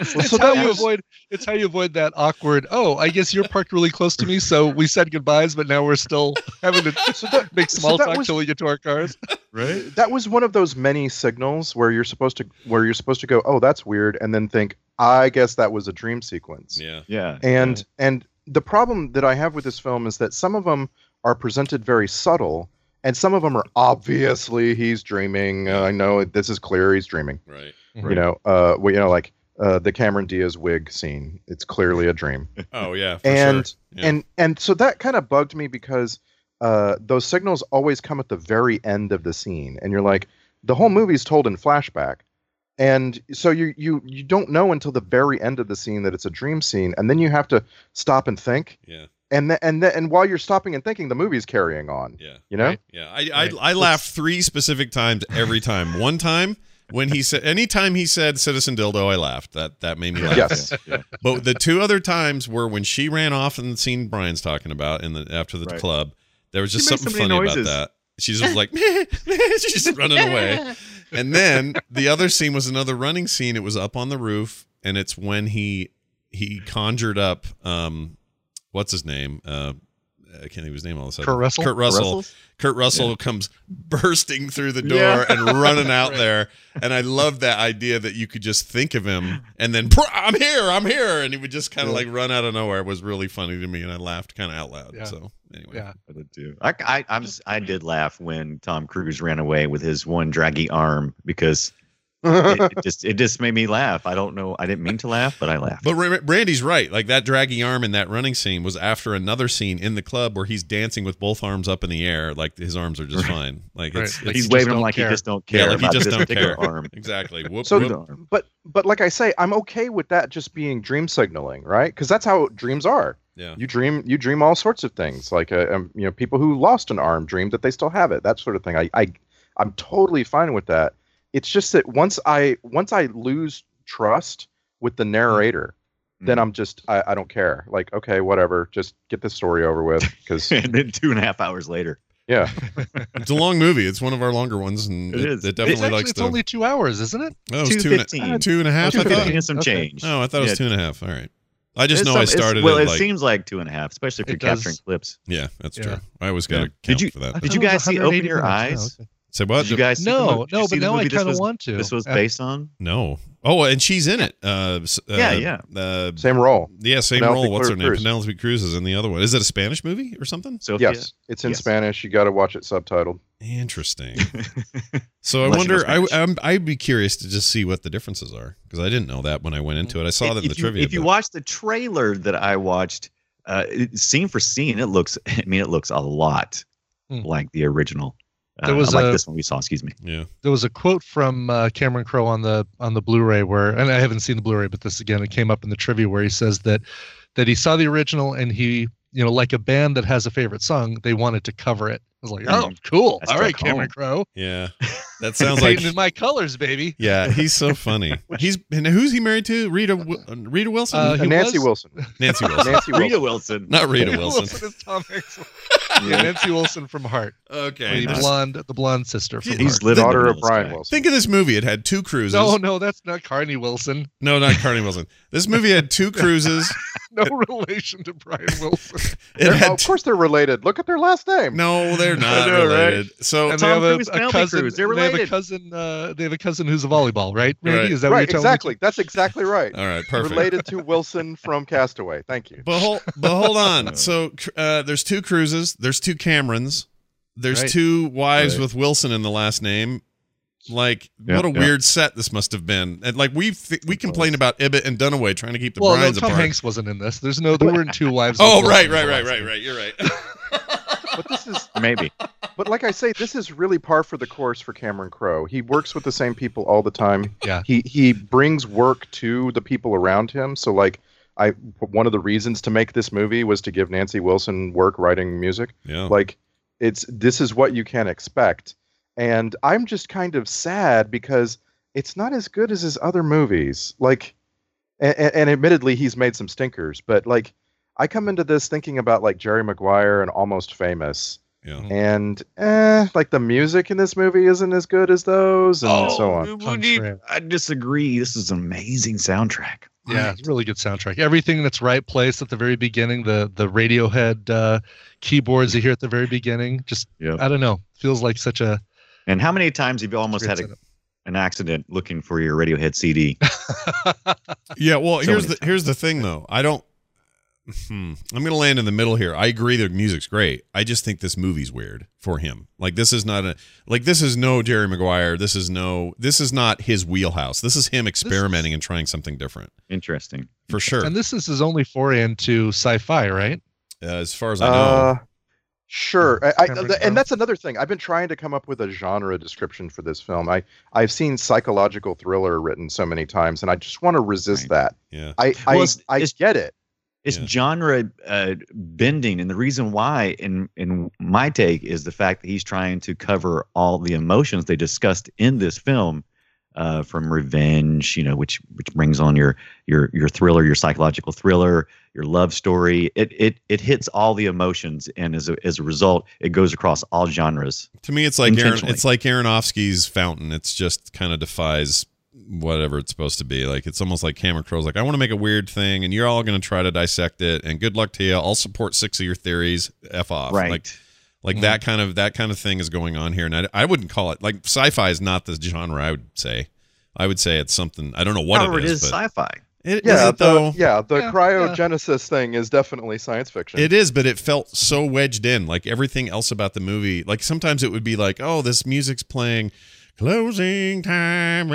it's so how that you was- avoid. It's how you avoid that awkward. Oh, I guess you're parked really close to me, so we said goodbyes, but now we're still having to So that, make so small that talk was- till we get to our cars. Right? that was one of those many signals where you're supposed to where you're supposed to go, oh, that's weird, and then think, I guess that was a dream sequence. Yeah. Yeah. And and the problem that I have with this film is that some of them are presented very subtle, and some of them are obviously he's dreaming. Uh, I know this is clear he's dreaming. Right. You know, uh, well, you know, like uh, the Cameron Diaz wig scene. It's clearly a dream. Oh yeah. For and sure. Yeah. and and so that kind of bugged me because uh, those signals always come at the very end of the scene, and you're like, the whole movie's told in flashback, and so you you you don't know until the very end of the scene that it's a dream scene, and then you have to stop and think, yeah. and th- and th- and while you're stopping and thinking, the movie's carrying on. Yeah. You know, Right. Yeah. I I, Right. I laughed three specific times every time. One time when he said, anytime he said "Citizen Dildo," I laughed. That that made me laugh. yes, But the two other times were when she ran off in the scene Brian's talking about in the after the Right. club. There was just She made something so many funny noises. about that. She's just like, she's just running away. And then the other scene was another running scene. It was up on the roof, and it's when he he conjured up um what's his name? Uh I can't think of his name all of a sudden. Kurt Russell? Kurt Russell. Russell's? Kurt Russell comes bursting through the door Yeah. and running out there. And I love that idea that you could just think of him and then, "Bro, I'm here, I'm here. And he would just kind of like run out of nowhere. It was really funny to me. And I laughed kind of out loud. Yeah. So anyway. Yeah. I did too. I, I, I'm, s- I did laugh when Tom Cruise ran away with his one draggy arm because it, it just it just made me laugh. I don't know. I didn't mean to laugh, but I laughed. But Ra- Randy's right. Like that draggy arm in that running scene was after another scene in the club where he's dancing with both arms up in the air. Like his arms are just fine. Like it's, Right. it's He's just waving them don't like care. he just don't Yeah, care like he about just this don't particular care. arm. exactly. Whoop, So- whoop. but but like I say, I'm okay with that just being dream signaling, right? Because that's how dreams are. Yeah. You dream, you dream all sorts of things. Like, uh, um, you know, people who lost an arm dream that they still have it. That sort of thing. I, I, I'm totally fine with that. It's just that once I, once I lose trust with the narrator, then I'm just, I, I don't care. Like, okay, whatever. Just get the story over with. Because And then two and a half hours later, yeah, It's a long movie. It's one of our longer ones, and It it, is. it It's, definitely actually, likes it's to. only two hours, isn't it? Oh, it was two two and, fifteen. a, two and a half. I two thought. fifteen and some Okay. change. Oh, I thought it was Yeah. two and a half. All right. I just It's know some- I it's- started Well, it it like. seems like two and a half, especially if It you're does. capturing clips. Yeah, that's Yeah. true. I always got to Yeah. count Did you- for that. I Did thought you it was guys see Open one hundred eighty Your minutes. Eyes? Oh, okay. Say what? Did you guys see the No, movie- did you no, see but the now I movie this kind of was- want to. This was Uh, based on. No. Oh, and she's in it. Uh, s- uh, Yeah, yeah. Uh, same role. yeah, same Penelope role. What's her name? Cruz. Penelope Cruz is in the other one. Is it a Spanish movie or something? Sophia? Yes, it's in Yes. Spanish. You got to watch it subtitled. Interesting. So I Unless you know wonder. I, Spanish. I'm, I'd be curious to just see what the differences are because I didn't know that when I went into it. I saw If- that in the if you, trivia. If you but- watch the trailer that I watched, uh, it- scene for scene, it looks. I mean, it looks a lot Hmm. like the original. Uh, There was like a- this one we saw. Excuse me. yeah. There was a quote from uh, Cameron Crowe on the on the Blu-ray where, and I haven't seen the Blu-ray, but this again, it came up in the trivia where he says that that he saw the original and he, you know, like a band that has a favorite song, they wanted to cover it. I was like, oh, Mhm. cool. That's All right, Chuck Cameron Crowe. Yeah. That sounds like. Painting in my colors, baby. Yeah, he's so funny. He's and who's he married to? Rita Wi- Rita Wilson. Uh, Uh, he Nancy was- Wilson. Nancy Wilson. Nancy Rita Wilson. Wilson. Not Rita Wilson. is Tom Hanks. Yeah, Nancy Wilson from Heart. Okay. The nice. blonde, the blonde sister from He's Heart. living Daughter the of real Brian guy. Wilson. Think of this movie. It had two cruises. No, no, that's not Carney Wilson. No, not Carney Wilson. This movie had two cruises. No relation to Brian Wilson. It They're- had of course they're related. Look at their last name. no, they're not know, right? related. So And Tom they have a, Cruise, a Penelope cousin. Cruz, they're They have a related. cousin. Uh, they have a cousin who's a volleyball, right? Randy, Right. is that what Right, you're telling exactly. That's exactly right. all right, perfect. Related to Wilson from Castaway. Thank you. But hold, but hold on. So uh, there's two cruises. There's two Camerons. There's Right. two wives Right. with Wilson in the last name. Like, Yeah, what a yeah. weird set this must have been. And like we th- we complained about Ibbett and Dunaway trying to keep the me? Well, no, Bryans Tom apart. Hanks wasn't in this. There's no, there weren't two wives. Oh, with right, Wilson in right, the right, last right, name. right. You're right. But this is Maybe. but like I say, this is really par for the course for Cameron Crowe. He works with the same people all the time. Yeah. He he brings work to the people around him. So like I one of the reasons to make this movie was to give Nancy Wilson work writing music. Yeah. Like it's this is what you can expect. And I'm just kind of sad because it's not as good as his other movies. Like and, and admittedly he's made some stinkers, but like I come into this thinking about like Jerry Maguire and Almost Famous, Yeah. And eh, like the music in this movie isn't as good as those, and Oh, so on. Contrary. I disagree. This is an amazing soundtrack. Yeah, it's a really good soundtrack. Everything that's right place at the very beginning, the the Radiohead uh, keyboards you hear at the very beginning, just Yep. I don't know, feels like such a And how many times have you almost great had a, setup. an accident looking for your Radiohead C D? Yeah, well, So here's many the here's the thing though. I don't. Hmm, I'm gonna land in the middle here. I agree the music's great. I just think this movie's weird for him. Like this is not a like this is no Jerry Maguire. This is no this is not his wheelhouse. This is him experimenting and trying something different Interesting. for sure. And this is his only foray into sci-fi, right? Uh, as far as I know, Uh, sure. I, I, Cameron th- Crowe. and that's another thing. I've been trying to come up with a genre description for this film. I I've seen psychological thriller written so many times, and I just want to resist Right. that. yeah, I Well, I, it's- I it's- get it. It's Yeah. genre uh, bending, and the reason why, in in my take, is the fact that he's trying to cover all the emotions they discussed in this film, uh, from revenge, you know, which which brings on your your your thriller, your psychological thriller, your love story. It it it hits all the emotions, and as a as a result, it goes across all genres. to me, it's like Aaron, intentionally. it's like Aronofsky's Fountain. It's just kind of defies whatever it's supposed to be. Like it's almost like Cameron Crowe's like, I want to make a weird thing, and you're all going to try to dissect it. And good luck to you. I'll support six of your theories. F off. Right. Like like Mhm. that kind of that kind of thing is going on here. And I, I wouldn't call it like sci-fi is not the genre. I would say. I would say it's something. I don't know what However, it is. it is but sci-fi. it, Yeah, is it though? the, yeah. The Yeah, cryogenesis thing is definitely science fiction. It is, but it felt so wedged in. Like everything else about the movie, like sometimes it would be like, oh, this music's playing closing time,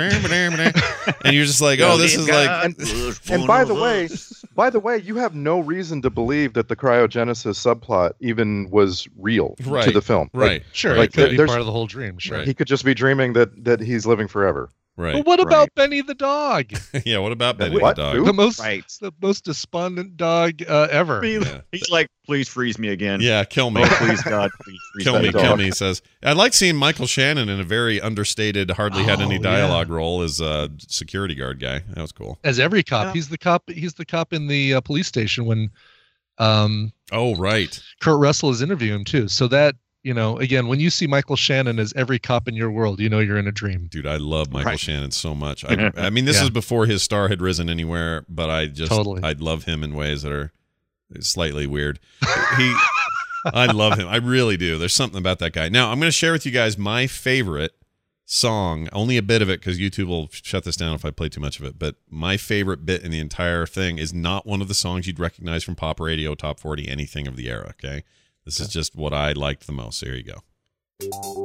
and you're just like, oh, this is like, And, and by the way, by the way, you have no reason to believe that the cryogenesis subplot even was real to Right, the film. Like, right, Sure, right, it could be there's- part of the whole dream. Sure. Right. he could just be dreaming that that he's living forever. right. But what about Benny the dog? Yeah, what about Benny What? the dog? Who? The most Right. the most despondent dog uh, ever. Yeah. He's like, please freeze me again. Yeah, kill me. Oh, please, God, please freeze Kill that me, dog. kill me, he says. I like seeing Michael Shannon in a very understated, hardly had any Oh, dialogue role as a security guard guy. That was cool. As every cop, Yeah. he's the cop. He's the cop in the uh, police station when um, Oh, right. Kurt Russell is interviewing him too. So that you know, again, when you see Michael Shannon as every cop in your world, you know you're in a dream. Dude, I love Michael Right. Shannon so much. I, I mean, this Yeah. is before his star had risen anywhere, but I just, Totally. I love him in ways that are slightly weird. He, I love him. I really do. There's something about that guy. Now, I'm going to share with you guys my favorite song, only a bit of it because YouTube will shut this down if I play too much of it. But my favorite bit in the entire thing is not one of the songs you'd recognize from pop radio, top forty, anything of the era. Okay. This is just what I liked the most. So here you go. Do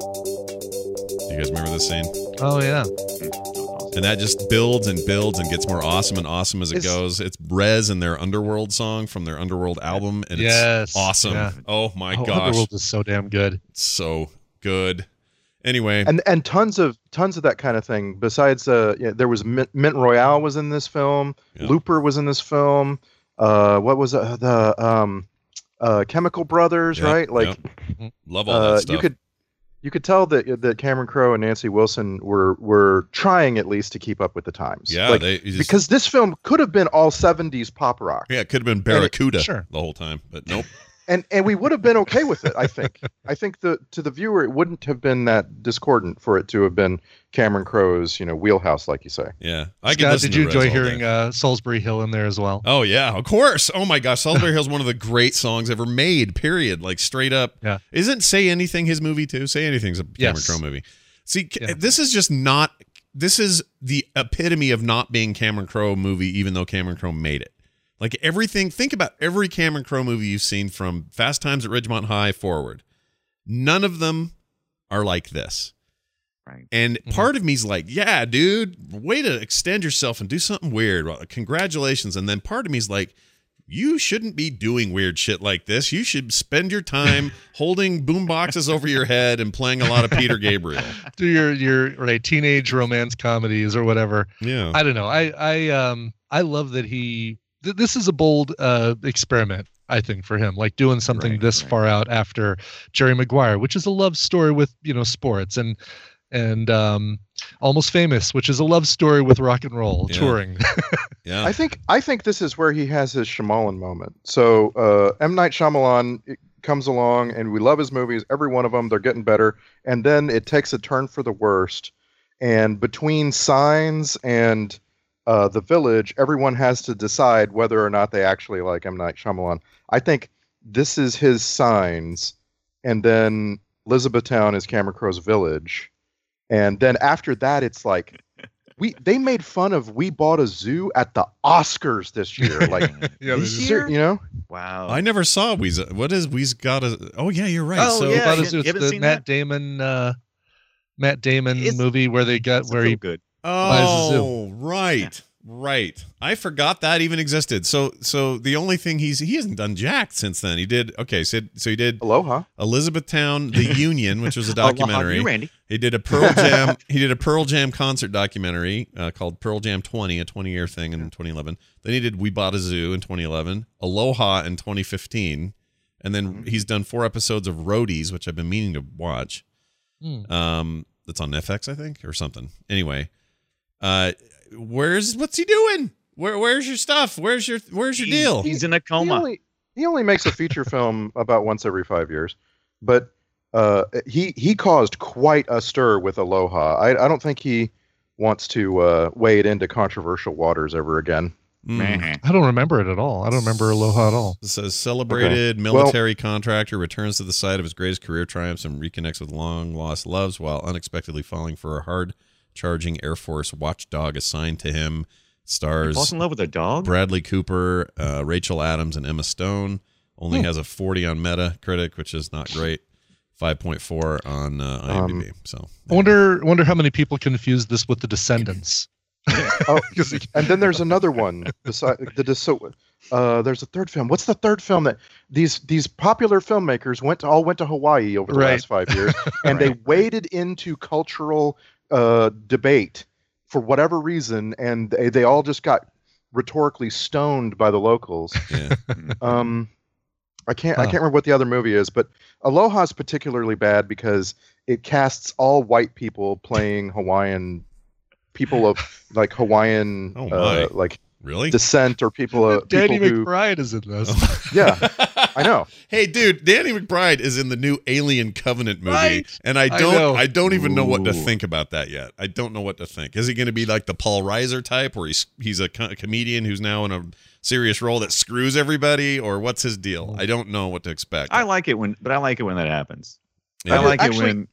you guys remember this scene? Oh yeah, And that just builds and builds and gets more awesome and awesome as it Is- goes. It's Rez and their Underworld song from their Underworld album, and Yes, it's awesome. yeah. Oh my oh, gosh, Underworld is so damn good. it's so good. Anyway, and and tons of tons of that kind of thing. Besides, uh, yeah, there was Mint, Mint Royale was in this film. Yeah. Looper was in this film. Uh, what was uh, the um, uh, Chemical Brothers? Yeah, right? Like, yeah. love all uh, that stuff. you could you could tell that that Cameron Crowe and Nancy Wilson were were trying at least to keep up with the times. yeah, Like, they you just- because this film could have been all seventies pop rock. yeah, it could have been Barracuda sure. the whole time, but nope. and and we would have been okay with it. I think. I think the to the viewer, it wouldn't have been that discordant for it to have been Cameron Crowe's, you know, wheelhouse, like you say. Yeah, I could Scott, listen did you to Rez enjoy all hearing day. uh, Salisbury Hill in there as well? Oh yeah, of course. Oh my gosh, Salisbury Hill's one of the great songs ever made. Period. Like straight up. Yeah. Isn't Say Anything his movie too? Say Anything's a Cameron Yes. Crowe movie. See, Yeah. this is just not. This is the epitome of not being Cameron Crowe movie, even though Cameron Crowe made it. Like everything. Think about every Cameron Crowe movie you've seen from Fast Times at Ridgemont High forward. None of them are like this. Right. And part of me's like, yeah, dude, way to extend yourself and do something weird. Well, congratulations. And then part of me's like, you shouldn't be doing weird shit like this. You should spend your time holding boom boxes over your head and playing a lot of Peter Gabriel. Do your your right teenage romance comedies or whatever. Yeah. I don't know. I I um I love that he. Th- this is a bold uh experiment. I think for him, like doing something Right, this right. far out after Jerry Maguire, which is a love story with you know sports and and um Almost Famous, which is a love story with rock and roll Yeah. touring. Yeah. I think I think this is where he has his Shyamalan moment. So uh, M. Night Shyamalan, it- comes along, and we love his movies, every one of them. They're getting better, and then it takes a turn for the worst. And between Signs and uh, The Village, everyone has to decide whether or not they actually like M. Night Shyamalan. I think this is his Signs, and then Elizabethtown is Cameron Crowe's Village, and then after that, it's like we they made fun of We Bought a Zoo at the Oscars this year. Like Yeah, this they year, you know. Wow. I never saw We's. What is We's got a? Oh yeah, you're right. Oh, so yeah. About you- as you it's haven't the seen Matt that? Damon, uh, Matt Damon It's- movie where they got Doesn't where feel he good. buys a zoo. Oh, right, right. I forgot that even existed. So, so the only thing he's he hasn't done jack since then. He did okay. So, so he did Aloha. Elizabethtown, The Union, which was a Aloha to documentary. you, Randy. He did a Pearl Jam. He did a Pearl Jam concert documentary uh, called Pearl Jam twenty, a twenty-year thing in twenty eleven. Then he did We Bought a Zoo in twenty eleven, Aloha in twenty fifteen, and then he's done four episodes of Roadies, which I've been meaning to watch. Hmm. Um, that's on Netflix, I think, or something. Anyway, uh, where's what's he doing? Where where's your stuff? Where's your where's your He's- deal? He's in a He coma. only, he only makes a feature film about once every five years, but uh, he he caused quite a stir with Aloha. I, I don't think he wants to uh, wade into controversial waters ever again. Mm. Meh. I don't remember it at all. I don't remember Aloha at all. It says celebrated Okay. military contractor returns to the site of his greatest career triumphs and reconnects with long lost loves while unexpectedly falling for a hard charging Air Force watchdog assigned to him. Stars Falls in love with a dog? Bradley Cooper, uh, Rachel Adams, and Emma Stone. Only Hmm. has a forty on Metacritic, which is not great. five point four on uh, IMDb. Um, so I wonder wonder how many people confuse this with The Descendants. Oh, and then there's another one. Beside the so, uh, there's a third film. What's the third film that these these popular filmmakers went to, all went to Hawaii over the Right. last five years, and they waded into cultural uh, debate for whatever reason, and they, they all just got rhetorically stoned by the locals. yeah. Um, I can't I Huh. can't remember what the other movie is, but Aloha's particularly bad because it casts all white people playing Hawaiian people of like Hawaiian Oh, my. uh, like Really? descent or people uh, Danny people who McBride is in this. yeah I know. Hey, dude, Danny McBride is in the new Alien Covenant movie, Right. and I I don't, know. I, don't even know what to Ooh. think about that yet. I don't know what to think. Is he going to be like the Paul Reiser type, where he's he's a, co- comedian who's now in a serious role that screws everybody, or what's his deal? I don't know what to expect. I like it when, but I like it when that happens. Yeah. I like Actually- it when.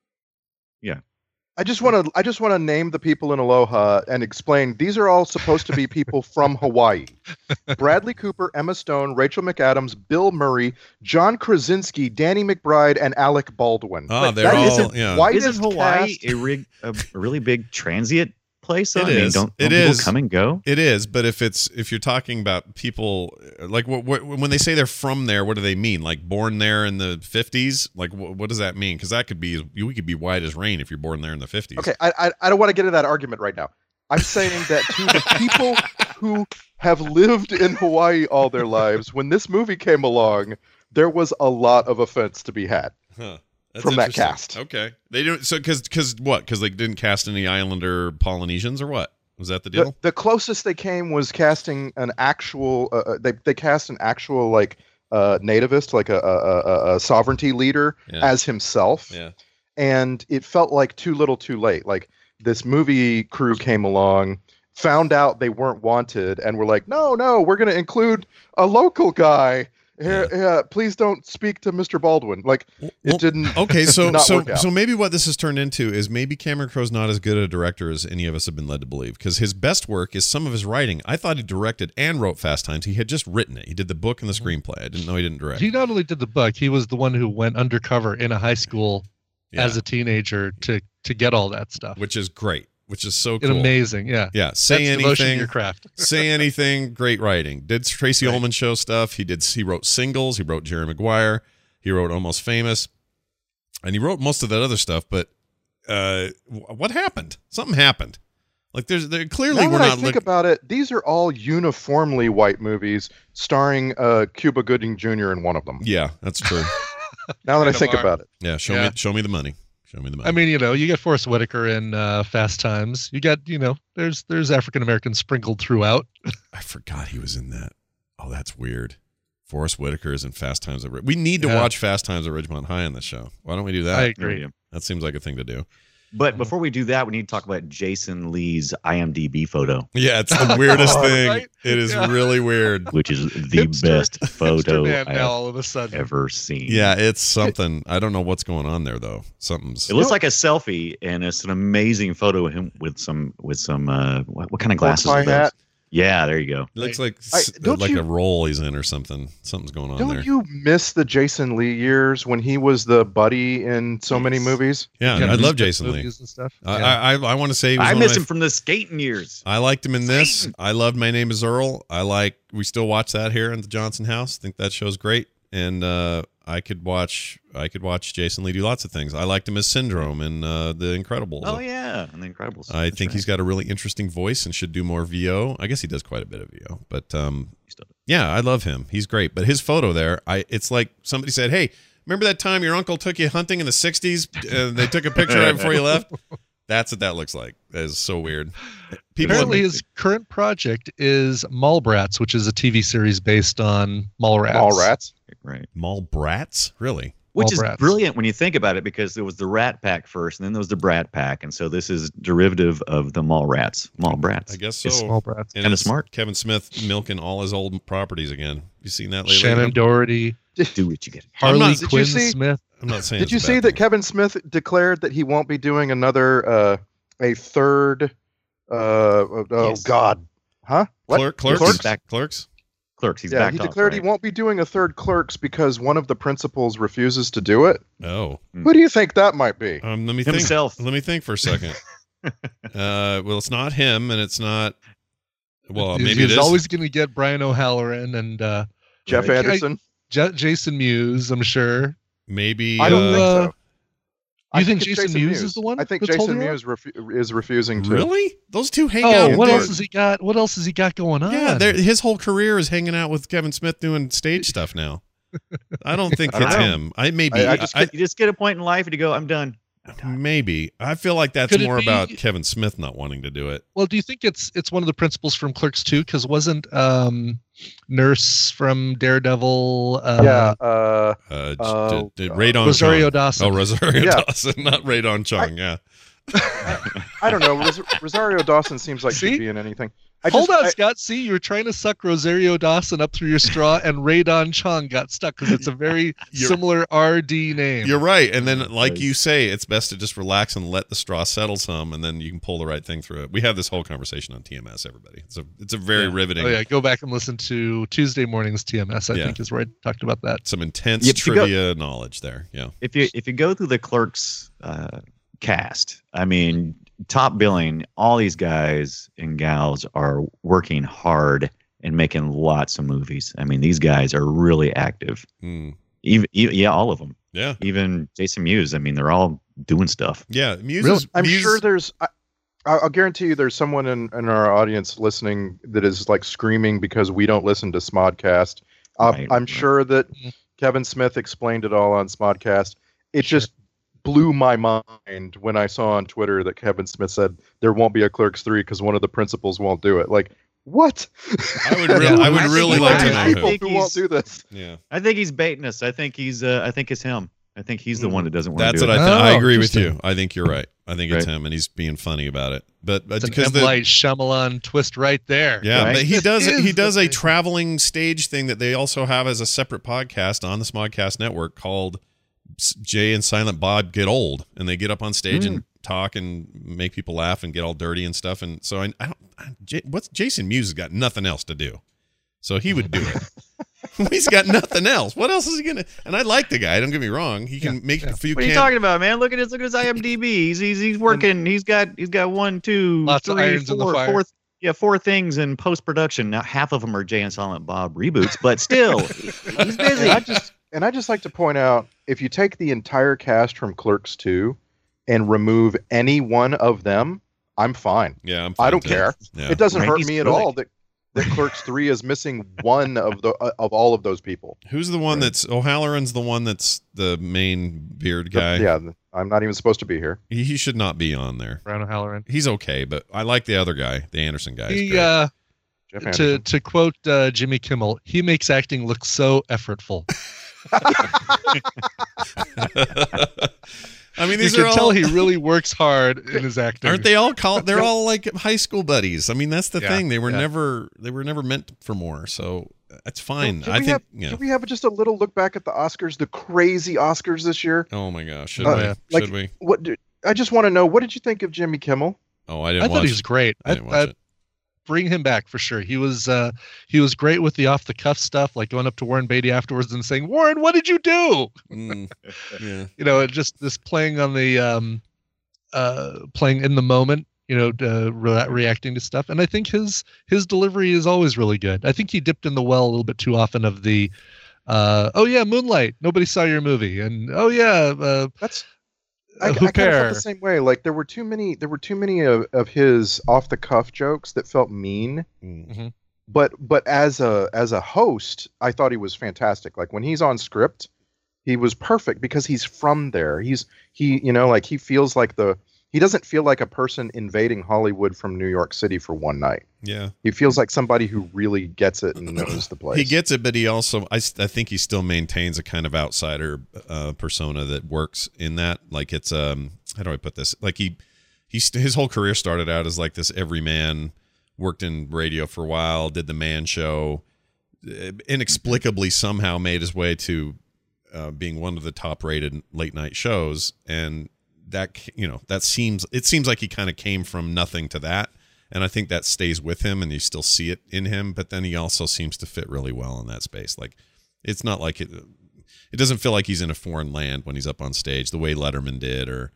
I just want to I just want to name the people in Aloha and explain these are all supposed to be people from Hawaii. Bradley Cooper, Emma Stone, Rachel McAdams, Bill Murray, John Krasinski, Danny McBride, and Alec Baldwin. Oh, Like, they're that all- isn't yeah. whitest Isn't Hawaii cast. a, rig, a, a really big transient place? Though? It I mean, is. don't, It don't people is. come and go? It is, but if it's if you're talking about people like what, what when they say they're from there, what do they mean? Like born there in the fifties? Like what, what does that mean? Because that could be you could be white as rain if you're born there in the fifties. Okay, I, I I don't want to get into that argument right now. I'm saying that to the people who have lived in Hawaii all their lives, when this movie came along, there was a lot of offense to be had. Huh. That's From that interesting. cast. Okay, they don't. So because because what? Because they didn't cast any Islander Polynesians or what? Was that the deal? The, the closest they came was casting an actual. Uh, uh, they they cast an actual like uh, nativist, like a, a, a, a sovereignty leader, Yeah. as himself, Yeah. and it felt like too little, too late. Like this movie crew came along, found out they weren't wanted, and were like, "No, no, we're going to include a local guy. Here, yeah, please don't speak to Mister Baldwin." Like it Well, didn't. Okay, so not so work out. so maybe what this has turned into is maybe Cameron Crowe's not as good a director as any of us have been led to believe, because his best work is some of his writing. I thought he directed and wrote Fast Times. He had just written it. He did the book and the screenplay. I didn't know he didn't direct. He not only did the book, he was the one who went undercover in a high school Yeah. as a teenager to to get all that stuff. Which is great. Which is so And cool. Amazing, yeah. Yeah, say That's devotion to anything. your craft. Say anything. Great writing. Did Tracy Right. Ullman show stuff. He did. He wrote Singles. He wrote Jerry Maguire. He wrote Almost Famous, and he wrote most of that other stuff. But uh, what happened? Something happened. Like there's there clearly Now we're that I not. think Look, about it, these are all uniformly white movies starring uh, Cuba Gooding Junior in one of them. yeah, that's true. Now that I Kind of think are. about it, Yeah, show Yeah. me show me the money. Show me the money. I mean, you know, you get Forrest Whitaker in uh, Fast Times. You got, you know, there's there's African Americans sprinkled throughout. I forgot he was in that. Oh, that's weird. Forrest Whitaker is in Fast Times at Rid- We need to Yeah. watch Fast Times at Ridgemont High on this show. Why don't we do that? I agree. That seems like a thing to do. But before we do that, we need to talk about Jason Lee's I M D B photo, Yeah, it's the weirdest thing. Right? It is Yeah. really weird. which is the Hipster- best Hipster photo man I now have all of a sudden. ever seen. Yeah, it's something. I don't know what's going on there though. Something's. It looks like a selfie, and it's an amazing photo of him with some with some uh, what, what kind of glasses Pork are pie those? hat. Yeah, there you go. It looks like I- s- don't like you- a role he's in or something. Something's going on Don't there. you miss the Jason Lee years when he was the buddy in so many Yes. movies? Yeah, Yeah, I these love big Jason Lee. movies and stuff. I Yeah. I, I want to say he was I one miss of him my- from the skating years. I liked him in this. Same. I loved My Name Is Earl. I like. We still watch that here in the Johnson house. I think that show's great. And uh, I could watch. I could watch Jason Lee do lots of things. I liked him as Syndrome in uh, The Incredibles. Oh yeah, and the Incredibles. I That's think right. he's got a really interesting voice and should do more V O. I guess he does quite a bit of V O, but um, He still does. yeah, I love him. He's great. But his photo there, I it's like somebody said, "Hey, remember that time your uncle took you hunting in the sixties and they took a picture right before you left?" That's what that looks like. That is so weird. People Apparently, his current project is Mallbrats, which is a T V series based on Mallrats. All rats. right. Mall brats, really? Which is Mallrats. brilliant when you think about it, because there was the Rat Pack first, and then there was the Brat Pack, and so this is derivative of the Mall Rats, Mall Brats. I guess so. It's Mallbrats. And kinda it's smart. Kevin Smith milking all his old properties again. You seen that lately? Shannon Doherty, Do what you get. Harley not- did you Quinn see- Smith. I'm not saying. Did it's you a bad see that thing. Kevin Smith declared that he won't be doing another uh a third uh oh Yes. god. Huh? What? Clerk, clerks, Clerks? clerks, clerks. Clerks. He's Yeah, backed he off, declared right? he won't be doing a third Clerks because one of the principals refuses to do it. Oh, Who do you think that might be? um, let me Himself. think. Let me think for a second. uh, well, it's not him, and it's not. Well, maybe it he's is. always going to get Brian O'Halloran and uh, Jeff Right. Anderson? J- Jason Mewes, I'm sure. maybe. I don't uh, think Uh, so. I you think it's Jason Mewes is the one I think that's Jason holding Mewes refu- is refusing to. Really? Those two hang Oh, out. what They're- else has he got? What else has he got going on? Yeah, they're- his whole career is hanging out with Kevin Smith doing stage stuff now. I don't think I don't it's know. him. I maybe. I- I I, just You just get a point in life and you go, I'm done. maybe. I feel like that's Could it more be- about Kevin Smith not wanting to do it. Well, do you think it's it's one of the principals from Clerks too? Because wasn't um, Nurse from Daredevil? Uh, Yeah, uh, Uh, Uh, d- d- Radon Rosario Chung. Dawson. Oh, Rosario Yeah. Dawson, not Radon Chung. yeah. I don't know. Ros- Rosario Dawson seems like See? she'd be in anything. I Hold just, on, I- Scott. See, you were trying to suck Rosario Dawson up through your straw, and Radon Chung got stuck because it's a very You're- similar R D name. You're right. And then, like you say, it's best to just relax and let the straw settle some, and then you can pull the right thing through it. We have this whole conversation on T M S, everybody. It's a it's a very Yeah. riveting, Oh yeah, go back and listen to Tuesday morning's T M S. I Yeah. think is where I talked about that. some intense If you go- trivia knowledge there. Yeah. If you if you go through the Clerks uh, cast, I mean, top billing, all these guys and gals are working hard and making lots of movies. I mean, these guys are really active. Mm. Even, even yeah, all of them. Yeah. Even Jason Mewes. I mean, they're all doing stuff. Yeah. Muse Really? is- I'm Muse- sure there's. I, I'll guarantee you, there's someone in, in our audience listening that is like screaming because we don't listen to Smodcast. Uh, Right, I'm right. sure that Mhm. Kevin Smith explained it all on Smodcast. It just blew my mind when I saw on Twitter that Kevin Smith said there won't be a Clerks three because one of the principals won't do it. Like, what? I would really, I would I think really he like might. to know I who. People think who won't he's- do this. Yeah. I think he's baiting us. I think he's. Uh, I think it's him. I think he's the one that doesn't want to That's do what it. I think. I Oh, agree with you. interesting. I think you're right. I think it's Right. him, and he's being funny about it. But, but It's an because M. the, Light Shyamalan twist right there. yeah, Right? but he This does is he the does a thing. traveling stage thing that they also have as a separate podcast on the Smodcast Network called S- Jay and Silent Bob Get Old, and they get up on stage Mm. and talk and make people laugh and get all dirty and stuff. And so I, I don't. I, J, what's Jason Mewes has got nothing else to do, so he would do it. He's got nothing else. What else is he gonna? And I like the guy. Don't get me wrong. He can Yeah, make yeah. a few. What are you can- talking about, man? Look at his look at his I M D B. He's he's, he's working. He's got he's got one, two, Lots of three, irons in the four, fire. four- yeah, four things in post production. Now half of them are Jay and Silent Bob reboots, but still, he's busy. And I just and I just like to point out, if you take the entire cast from Clerks two and remove any one of them, I'm fine. Yeah, I'm I fine don't too. care. Yeah. It doesn't hurt Randy's me at good. all that that Clerks three is missing one of the uh, of all of those people. Who's the one that's O'Halloran's the one that's the main beard The- guy? yeah, I'm not even supposed to be here. He, he should not be on there. Brian O'Halloran. He's okay, but I like the other guy, the Anderson guy. He's He great. uh, Jeff to Anderson. to quote uh, Jimmy Kimmel, he makes acting look so effortful. I mean, You these can are tell all. he really works hard in his acting. Aren't they all called? They're all like high school buddies. I mean, that's the Yeah, thing. They were yeah. never. They were never meant for more. So that's fine. Can I we think. have, Yeah. Can we have just a little look back at the Oscars, the crazy Oscars this year? Oh my gosh. Should Uh, we? yeah. Like, Should we? What? Do, I just want to know, what did you think of Jimmy Kimmel? Oh, I didn't I watch. thought he was great. I I, didn't watch I it. bring him back for sure. He was uh, he was great with the off the cuff stuff, like going up to Warren Beatty afterwards and saying, "Warren, what did you do?" Mm, yeah. You know, it just this playing on the um, uh, playing in the moment. You know, uh, re- reacting to stuff, and I think his his delivery is always really good. I think he dipped in the well a little bit too often of the, uh, oh yeah, Moonlight, nobody saw your movie, and oh yeah, uh, That's uh, I, I kind of felt Huppert. the same way. Like there were too many. There were too many of, of his off the cuff jokes that felt mean. Mm. But but as a as a host, I thought he was fantastic. Like when he's on script, he was perfect because he's from there. He's he you know like he feels like the he doesn't feel like a person invading Hollywood from New York City for one night. Yeah. He feels like somebody who really gets it and knows the place. He gets it, but he also, I, s- I think he still maintains a kind of outsider uh, persona that works in that. Like it's, um, how do I put this? Like he, he, st- his whole career started out as like this everyman, worked in radio for a while, did the Man Show, uh, inexplicably somehow made his way to uh, being one of the top rated late night shows. And that, c- you know, that seems, it seems like he kind of came from nothing to that. And I think that stays with him and you still see it in him, but then he also seems to fit really well in that space. Like it's not like it, it doesn't feel like he's in a foreign land when he's up on stage the way Letterman did, or,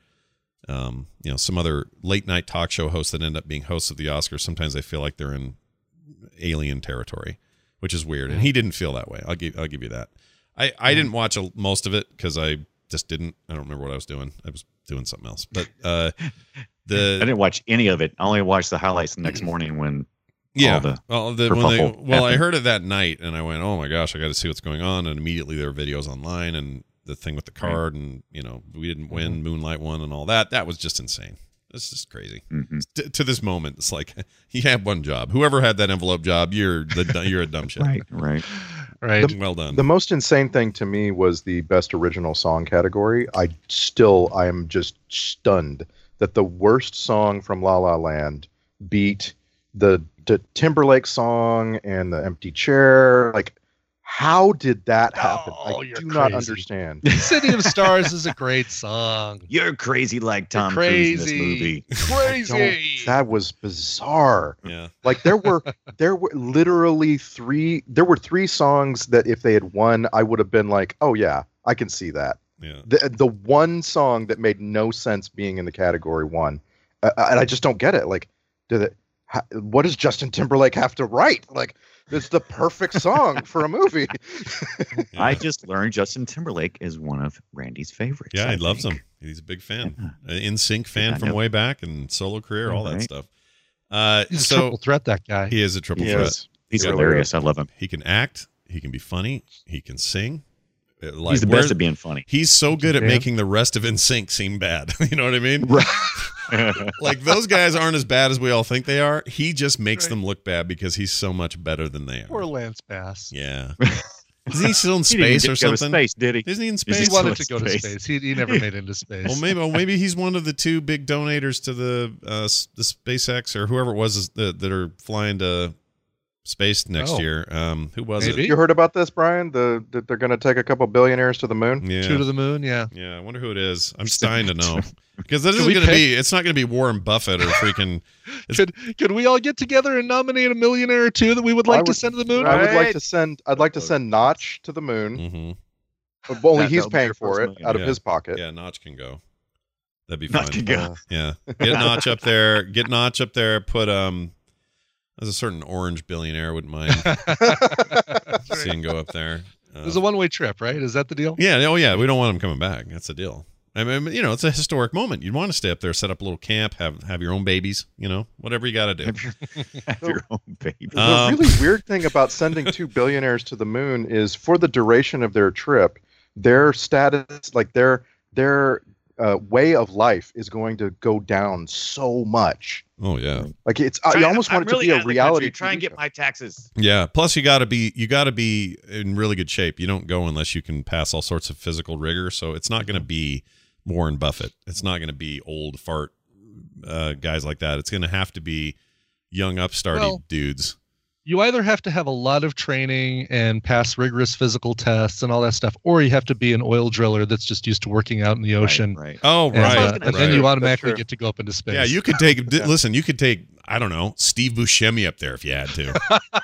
um, you know, some other late night talk show hosts that end up being hosts of the Oscars. Sometimes they feel like they're in alien territory, which is weird. And he didn't feel that way. I'll give, I'll give you that. I, I didn't watch a, most of it cause I just didn't, I don't remember what I was doing. I was doing something else, but, uh, the, I didn't watch any of it. I only watched the highlights the next morning when yeah, all the well, the, when they, kerfuffle well, I happened. heard it that night, and I went, "Oh my gosh, I got to see what's going on!" And immediately there were videos online, and the thing with the card, and you know, we didn't win, Moonlight won, and all that. That was just insane. It's just crazy. Mhm. T- to this moment, it's like he had one job. Whoever had that envelope job, you're the you're a dumb shit. right, right. Right. Well done. The most insane thing to me was the best original song category. I still, I am just stunned that the worst song from La La Land beat the, the Timberlake song and the Empty Chair. Like, how did that happen? Oh, I you're do not crazy. understand. City of Stars is a great song. You're crazy like Tom You're Cruise in this crazy. movie. Crazy. Don't- that was bizarre. yeah, Like there were there were literally three there were three songs that if they had won, I would have been like, oh yeah, I can see that. yeah. The the one song that made no sense being in the category one, uh, and I just don't get it. Like, did it? Ha, what does Justin Timberlake have to write? Like, it's the perfect song for a movie. I just learned Justin Timberlake is one of Randy's favorites. Yeah, I he loves think. him. He's a big fan. In sync fan I from know. way back, and solo career, all that Right. stuff. Uh, He's a so triple threat, that guy. he is a triple He threat. is. He's Yeah. hilarious. I love him. He can act. He can be funny. He can sing. Uh, Like, He's the where- best at being funny. He's so good at Yeah. making the rest of N Sync seem bad. You know what I mean? Right. Like those guys aren't as bad as we all think they are. He just makes Right. them look bad because he's so much better than they Poor are. Lance Bass. Yeah. Isn't he still in He didn't space get or to go to something? space, did he? Isn't he in Is he He space? still wanted in to go to space? space. He, he never made it into space. Well, maybe, well, maybe he's one of the two big donators to the uh, s- the SpaceX or whoever it was is- that, that are flying to space next Oh. year. Um, who was Maybe. You heard about this, Brian? The that they're going to take a couple billionaires to the moon. it? Yeah. Two to the moon, yeah. Yeah, I wonder who it is. I'm just dying to know because this Can isn't we going to pick? be. It's not going to be Warren Buffett or freaking. It's- Could could we all get together and nominate a millionaire or two that we would I like to would- send to the moon? I would like Right. to send. I'd like to send Notch to the moon. Mhm. But only That- he's that'll be paying your for first it million. out of Yeah. his pocket. Yeah, Notch can go. That'd be Not fun. to go. Yeah, get Notch up there. Get Notch up there. Put um, there's a certain orange billionaire wouldn't mind seeing go up there. Uh, It was a one-way trip, right? Is that the deal? yeah, oh yeah, we don't want him coming back. That's the deal. I mean, you know, it's a historic moment. You'd want to stay up there, set up a little camp, have have your own babies. You know, whatever you got to do. Have your own baby. The Um, really weird thing about sending two billionaires to the moon is for the duration of their trip, their status, like their their uh, way of life is going to go down so much. Oh yeah, like it's uh, you almost I'm want it really to be out a of the reality. country. Try T V and get show. my taxes. yeah. Plus, you got to be you got to be in really good shape. You don't go unless you can pass all sorts of physical rigor. So it's not going to be Warren Buffett. It's not going to be old fart uh, guys like that. It's going to have to be young upstarty Well, dudes. You either have to have a lot of training and pass rigorous physical tests and all that stuff, or you have to be an oil driller that's just used to working out in the ocean. Right. right. Oh And, right, uh, right. and then you That's automatically true. get to go up into space. yeah. You could take d- listen. You could take I don't know Steve Buscemi up there if you had to.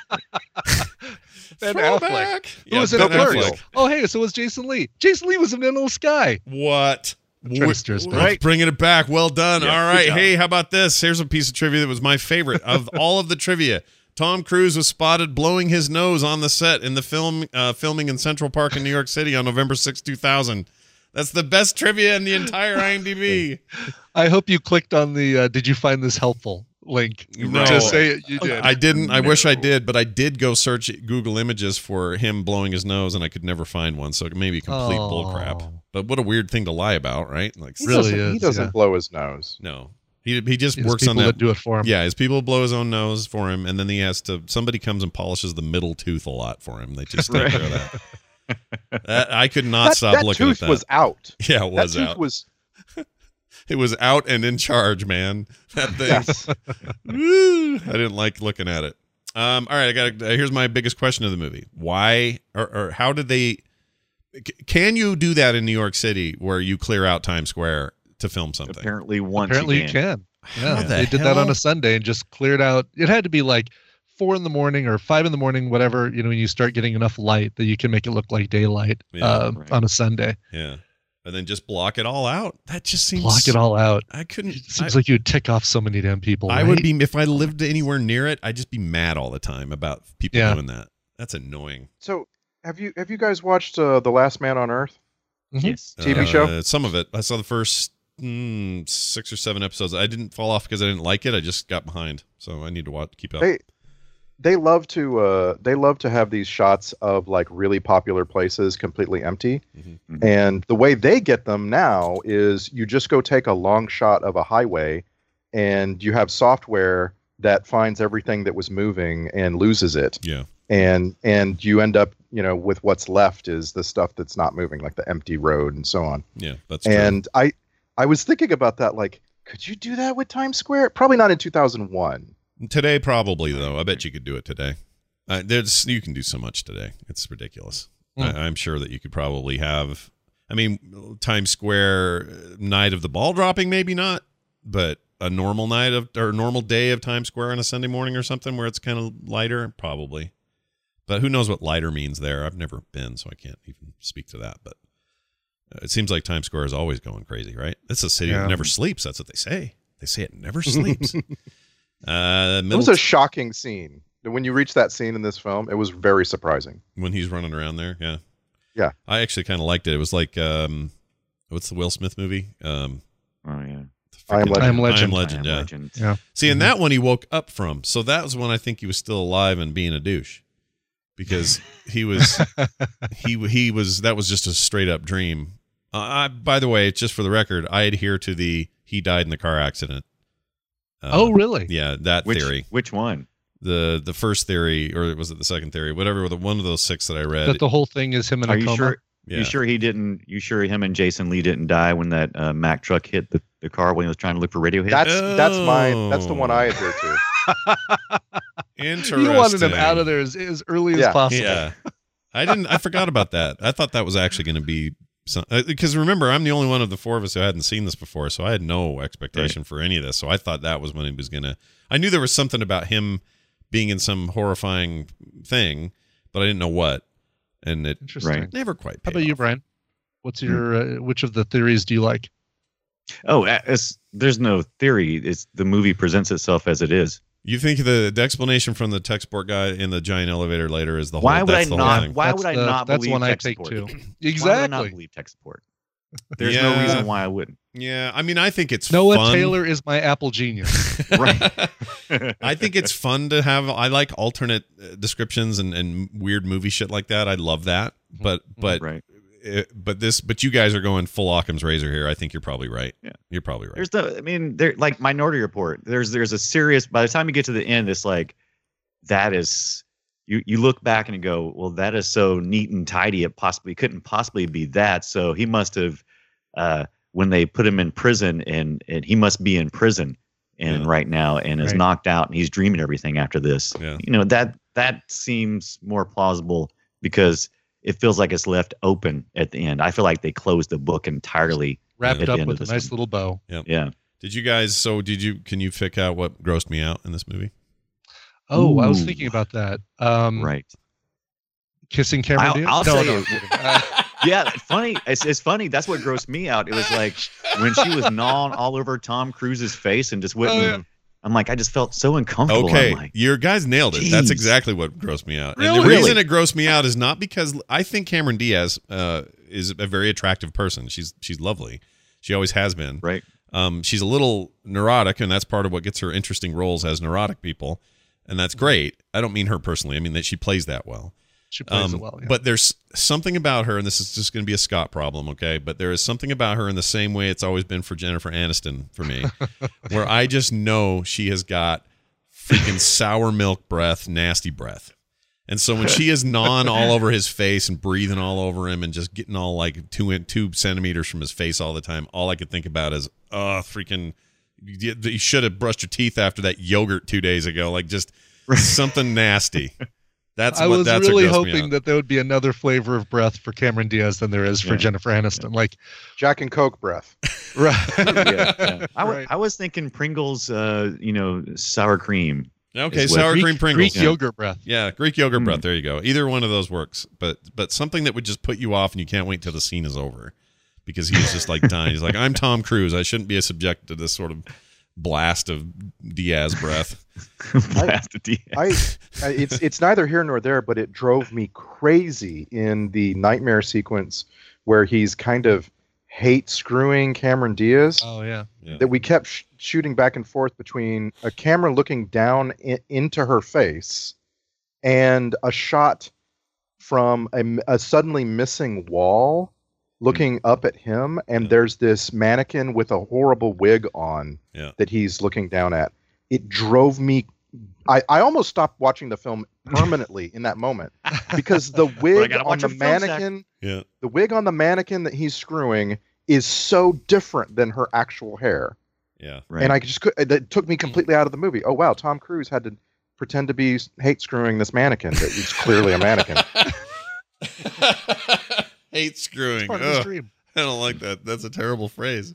Ben Throwback. Affleck. Yeah, Who was in Ben a flurry? Affleck. Oh, hey, so was Jason Lee. Jason Lee was in Vanilla Sky. What? Tricksters, We're right? bringing it back. Well done. Yeah, All good right. job. Hey, how about this? Here's a piece of trivia that was my favorite of all of the trivia. Tom Cruise was spotted blowing his nose on the set in the film uh, filming in Central Park in New York City on November sixth, two thousand. That's the best trivia in the entire IMDb. I hope you clicked on the uh, did you find this helpful link No. to say it. You did. I didn't. I wish I did, but I did go search Google Images for him blowing his nose, and I could never find one. So it may be complete Oh. bullcrap. But what a weird thing to lie about, right? Like, He Really doesn't, he is, doesn't yeah. blow his nose. no, he he just There's works on people that. that do it for him. Yeah, his people blow his own nose for him, and then he has to. Somebody comes and polishes the middle tooth a lot for him. They just take care of that. That- I could not that stop that looking tooth at that. was out. yeah, it was that tooth out. was It was out and in charge, man. That thing. yes. Woo! I didn't like looking at it. Um, all right, I got. Uh, here's my biggest question of the movie: Why or, or how did they? c- Can you do that in New York City, where you clear out Times Square to film something? Apparently, once Apparently you you can. can. Yeah, How the they did that on hell? a Sunday and just cleared out. It had to be like four in the morning or five in the morning, whatever. You know, when you start getting enough light that you can make it look like daylight Yeah, uh, right. on a Sunday. Yeah, and then just block it all out. That just seems Block it all out. I couldn't. It seems I, like you'd tick off so many damn people. I right? would be if I lived anywhere near it. I'd just be mad all the time about people Yeah. doing that. That's annoying. So have you have you guys watched uh, The Last Man on Earth? Mhm. Yes. T V Uh, show? Some of it. I saw the first mm, six or seven episodes. I didn't fall off because I didn't like it. I just got behind, so I need to watch. Keep up. They they love to uh, they love to have these shots of like really popular places completely empty. Mhm. Mhm. And the way they get them now is you just go take a long shot of a highway and you have software that finds everything that was moving and loses it. Yeah. And and you end up, you know, with what's left is the stuff that's not moving, like the empty road and so on. Yeah, that's true. And I I was thinking about that, like, could you do that with Times Square? Probably not in two thousand one. Today, probably though. I bet you could do it today. Uh, there's you can do so much today. It's ridiculous. Mm. I, I'm sure that you could probably have. I mean, Times Square uh, night of the ball dropping, maybe not, but a normal night of or a normal day of Times Square on a Sunday morning or something where it's kind of lighter, probably. But who knows what lighter means there? I've never been, so I can't even speak to that. But uh, it seems like Times Square is always going crazy, right? It's a city Yeah. that never sleeps. That's what they say. They say it never sleeps. uh, It middle was a shocking scene. When you reach that scene in this film, it was very surprising. when he's running around there, yeah, Yeah. I actually kind of liked it. It was like, um, what's the Will Smith movie? Um, Oh yeah. I Am freaking- Legend. I Am Legend. I Am Legend. I Am Yeah. Legend. Yeah. See, and Mhm. that one he woke up from. So that was when I think he was still alive and being a douche, because he was he he was that was just a straight up dream. Uh, I, by the way, just for the record, I adhere to the he died in the car accident. Uh, Oh, really? yeah, that Which theory. which one? The the first theory, or was it the second theory? Whatever, the one of those six that I read. That the whole thing is him in Are a you coma. sure? yeah. You sure he didn't? You sure him and Jason Lee didn't die when that uh, Mack truck hit the, the car when he was trying to look for radio hits? That's that's my that's the one I Oh. adhere to. Interesting. You wanted him out of there as, as early as Yeah. possible. Yeah, I didn't. I forgot about that. I thought that was actually going to be some, uh, because remember, I'm the only one of the four of us who hadn't seen this before, so I had no expectation for any of this. So I thought that was when he was going to. I knew there was something about him being in some horrifying thing, but I didn't know what, and it Interesting. Right. never quite. How paid about you, off. Brian? What's your uh, which of the theories do you like? Oh, uh, it's, there's no theory. It's the movie presents itself as it is. You think the, the explanation from the tech support guy in the giant elevator later is the whole? Why would I that's the whole not? thing. Why That's would I the- not that's believe one I tech take support? too. Why would I not Exactly. believe tech support? There's Yeah. no reason why I wouldn't. Yeah, I mean, I think it's Noah fun. Taylor is my Apple genius. Right. I think it's fun to have. I like alternate uh, descriptions and, and weird movie shit like that. I love that. But but right. it, but this, but you guys are going full Occam's razor here. I think you're probably right. Yeah, you're probably right. There's the, I mean, there like Minority Report. There's there's a serious. By the time you get to the end, it's like that is you you look back and you go, well, that is so neat and tidy. It possibly couldn't possibly be that. So he must have uh, when they put him in prison, and and he must be in prison and Yeah. right now and is Right. knocked out, and he's dreaming everything after this. Yeah. You know, that that seems more plausible because it feels like it's left open at the end. I feel like they closed the book entirely. Wrapped At the up end with of a this nice one. little bow. Yeah. Did you guys? So did you? Can you pick out what grossed me out in this movie? Oh, I was Ooh. thinking about that. Um, Right. Kissing Cameron I'll, Diaz? I'll no, tell no. you. Uh, yeah, funny. It's, it's funny. That's what grossed me out. It was like when she was gnawing all over Tom Cruise's face and just wouldn't. Oh, yeah. I'm like, I just felt so uncomfortable. Okay, I'm like, your guys nailed it. That's Jeez. exactly what grossed me out. And Really? the reason Really? it grossed me out is not because I think Cameron Diaz uh, is a very attractive person. She's she's lovely. She always has been. right. Um, she's a little neurotic, and that's part of what gets her interesting roles as neurotic people, and that's great. I don't mean her personally. I mean that she plays that well. She plays Um, it well. Yeah. But there's something about her, and this is just going to be a Scott problem, okay? But there is something about her in the same way it's always been for Jennifer Aniston for me, where I just know she has got freaking sour milk breath, nasty breath. And so when she is gnawing all over his face and breathing all over him and just getting all like two in, two centimeters from his face all the time, all I could think about is, oh, freaking, you, you should have brushed your teeth after that yogurt two days ago. Like just something nasty. That's I what was that's what really grossed me hoping out. that there would be another flavor of breath for Cameron Diaz than there is for Yeah. Jennifer Aniston. Like, Jack and Coke breath. right. Yeah, yeah. I, w- Right. I was thinking Pringles, uh, you know, sour cream. Okay, is what- sour Greek, cream Pringles. Greek yeah. yogurt breath. Yeah, Greek yogurt Mm. breath. There you go. Either one of those works. But but something that would just put you off and you can't wait till the scene is over. Because he's just like dying. He's like, I'm Tom Cruise. I shouldn't be a subject to this sort of blast of Diaz breath. Blasted Diaz. I, I it's it's neither here nor there, but it drove me crazy in the nightmare sequence where he's kind of hate screwing Cameron Diaz. Oh, yeah. Yeah. That we kept sh- shooting back and forth between a camera looking down I- into her face and a shot from a, m- a suddenly missing wall looking up at him, and Yeah. there's this mannequin with a horrible wig on Yeah. that he's looking down at. It drove me. I, I almost stopped watching the film permanently in that moment because the wig gotta on watch the a film sack. mannequin, Yeah. the wig on the mannequin that he's screwing is so different than her actual hair. Yeah. Right. And I just could, that took me completely out of the movie. Oh, wow. Tom Cruise had to pretend to be hate screwing this mannequin that is clearly a mannequin. Hate screwing. Part of his Ugh, dream. I don't like that. That's a terrible phrase.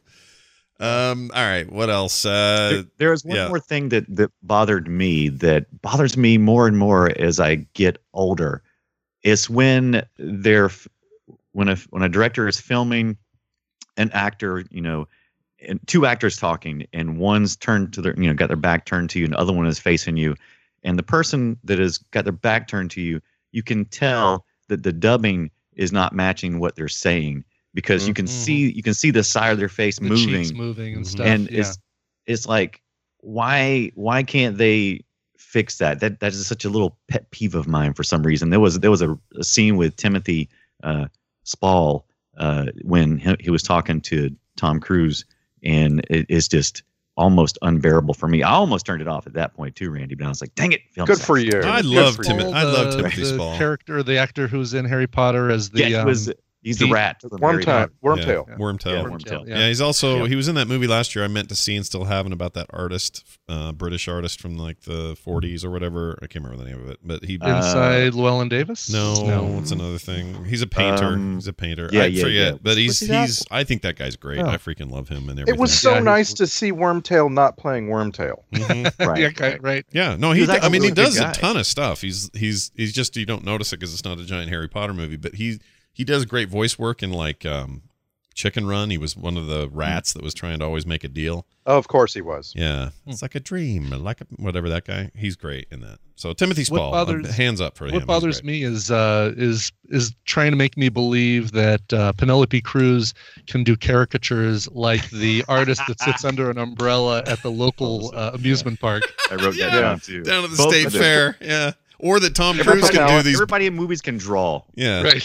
Um. All right. What else? Uh. There- there was one yeah. more thing that that bothered me that bothers me more and more as I get older. It's when they're f- when a when a director is filming an actor, you know, and two actors talking, and one's turned to their, you know, got their back turned to you, and the other one is facing you, and the person that has got their back turned to you, you can tell that the dubbing is not matching what they're saying because you can Mhm. see you can see the side of their face The moving cheeks moving and Mhm. stuff. and yeah. it's it's like why why can't they fix that that that is such a little pet peeve of mine for some reason. There was there was a, a scene with Timothy uh Spall uh when he, he was talking to Tom Cruise, and it, it's just almost unbearable for me. I almost turned it off at that point too, Randy, but I was like, dang it, film Good sucks. for you. I Good love for Tim- you. I love the, Timothy the Spall. character, the actor who's in Harry Potter as the Yeah, he um, was he's the Pete- rat from Harry Wormtail. Potter. Wormtail. Yeah. Wormtail. Yeah, Yeah. Wormtail. Yeah. He's also Yeah. he was in that movie last year. I meant to see and still haven't about that artist, uh, British artist from like the forties or whatever. I can't remember the name of it, but he. Uh, inside Llewellyn Davis. no, no. it's another thing. He's a painter. Um, he's a painter. yeah, I yeah, forget, yeah. but he's What's he got? he's. I think that guy's great. Oh. I freaking love him and everything. It was so Yeah, he- nice to see Wormtail not playing Wormtail. Mhm. Right. Yeah, okay, right. Yeah, no, He he. was do- I actually mean, a he really good does a guy. ton of stuff. He's he's he's just you don't notice it because it's not a giant Harry Potter movie, but he he does great voice work in like um, Chicken Run. He was one of the rats that was trying to always make a deal. Oh, of course he was. Yeah, it's like a dream, like a, whatever that guy. He's great in that. So Timothy What Spall, bothers- uh, hands up for him. What He's bothers great. me is uh, is is trying to make me believe that uh, Penelope Cruz can do caricatures like the artist that sits under an umbrella at the local uh, amusement park. I wrote Yeah. that down too. down at the Both state of them. fair. Yeah, or that Tom Everybody Cruise can now- do these. Everybody in movies can draw. Yeah, Right. It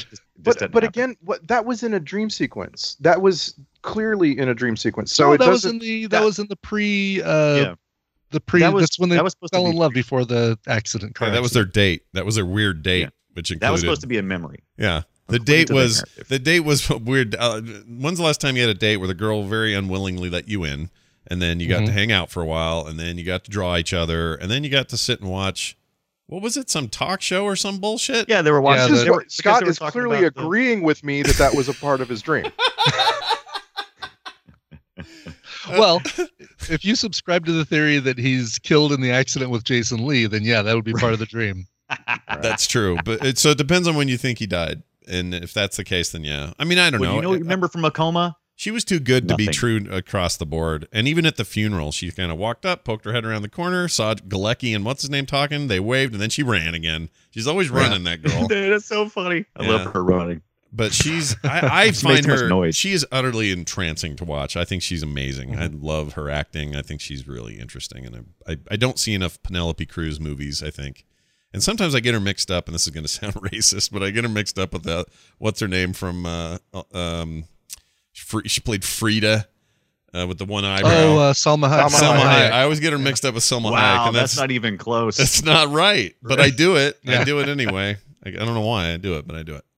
Just but doesn't but happen. again, what that was in a dream sequence. That was clearly in a dream sequence. So no, it that was doesn't. in the that, that- was in the pre uh Yeah. the pre That was- that's when they that was supposed to fell in be- love before the accident car Yeah, that was their accident. date. That was their weird date, Yeah. which included. That was supposed to be a memory. Yeah. The According date to the was narrative. the date was weird. Uh, when's the last time you had a date where the girl very unwillingly let you in, and then you got Mhm. to hang out for a while, and then you got to draw each other, and then you got to sit and watch. What was it? Some talk show or some bullshit? Yeah, they were watching. Yeah, This is they were- what- because Scott they were is talking clearly about the- agreeing with me that that was a part of his dream. Well, if you subscribe to the theory that he's killed in the accident with Jason Lee, then yeah, that would be part of the dream. That's true. But it, so it depends on when you think he died, and if that's the case, then yeah. I mean, I don't Well, know. you know, remember from a coma? She was too good to be Nothing. true across the board. And even at the funeral, she kind of walked up, poked her head around the corner, saw Galecki and what's his name talking. They waved, and then she ran again. She's always running, that girl. Dude, that's so funny. I Yeah. love her running. But she's, I, I She find makes too much her, noise. she is utterly entrancing to watch. I think she's amazing. Mm-hmm. I love her acting. I think she's really interesting. And I, I, I don't see enough Penelope Cruz movies, I think. And sometimes I get her mixed up, and this is going to sound racist, but I get her mixed up with the, what's her name from, uh, um, Fre- she played Frida uh, with the one eyebrow. Oh, uh, Salma Hayek. Salma Selma Hayek. Hayek. I always get her mixed up with Selma Hayek, Wow, and that's, that's not even close. that's not right. But I do it. I Yeah. do it anyway. I, I don't know why I do it, but I do it.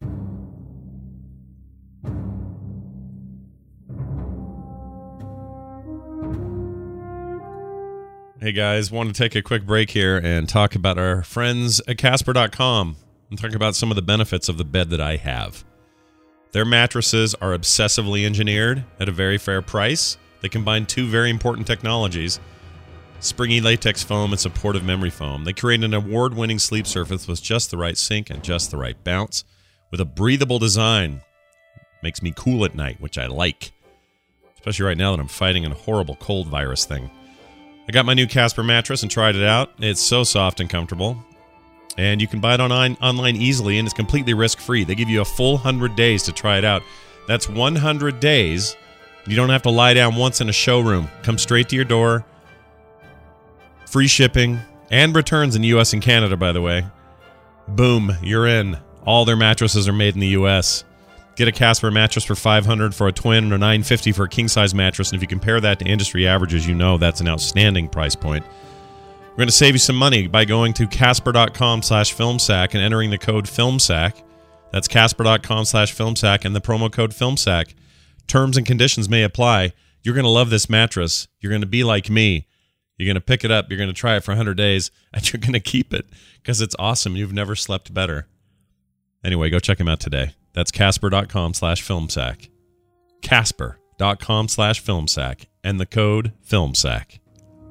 Hey guys, want to take a quick break here and talk about our friends at Casper dot com and talk about some of the benefits of the bed that I have. Their mattresses are obsessively engineered at a very fair price. They combine two very important technologies, springy latex foam and supportive memory foam. They create an award-winning sleep surface with just the right sink and just the right bounce, with a breathable design. Makes me cool at night, which I like, especially right now that I'm fighting a horrible cold virus thing. I got my new Casper mattress and tried it out. It's so soft and comfortable. And you can buy it online, online easily, and it's completely risk-free. They give you a full one hundred days to try it out. That's one hundred days. You don't have to lie down once in a showroom. Come straight to your door. Free shipping and returns in the U S and Canada, by the way. Boom, you're in. All their mattresses are made in the U S. Get a Casper mattress for five hundred dollars for a twin or nine hundred fifty dollars for a king-size mattress. And if you compare that to industry averages, you know that's an outstanding price point. We're going to save you some money by going to Casper.com slash FilmSack and entering the code FilmSack. That's Casper.com slash FilmSack and the promo code FilmSack. Terms and conditions may apply. You're going to love this mattress. You're going to be like me. You're going to pick it up. You're going to try it for one hundred days, and you're going to keep it because it's awesome. You've never slept better. Anyway, go check them out today. That's Casper.com slash FilmSack. Casper.com slash FilmSack and the code FilmSack.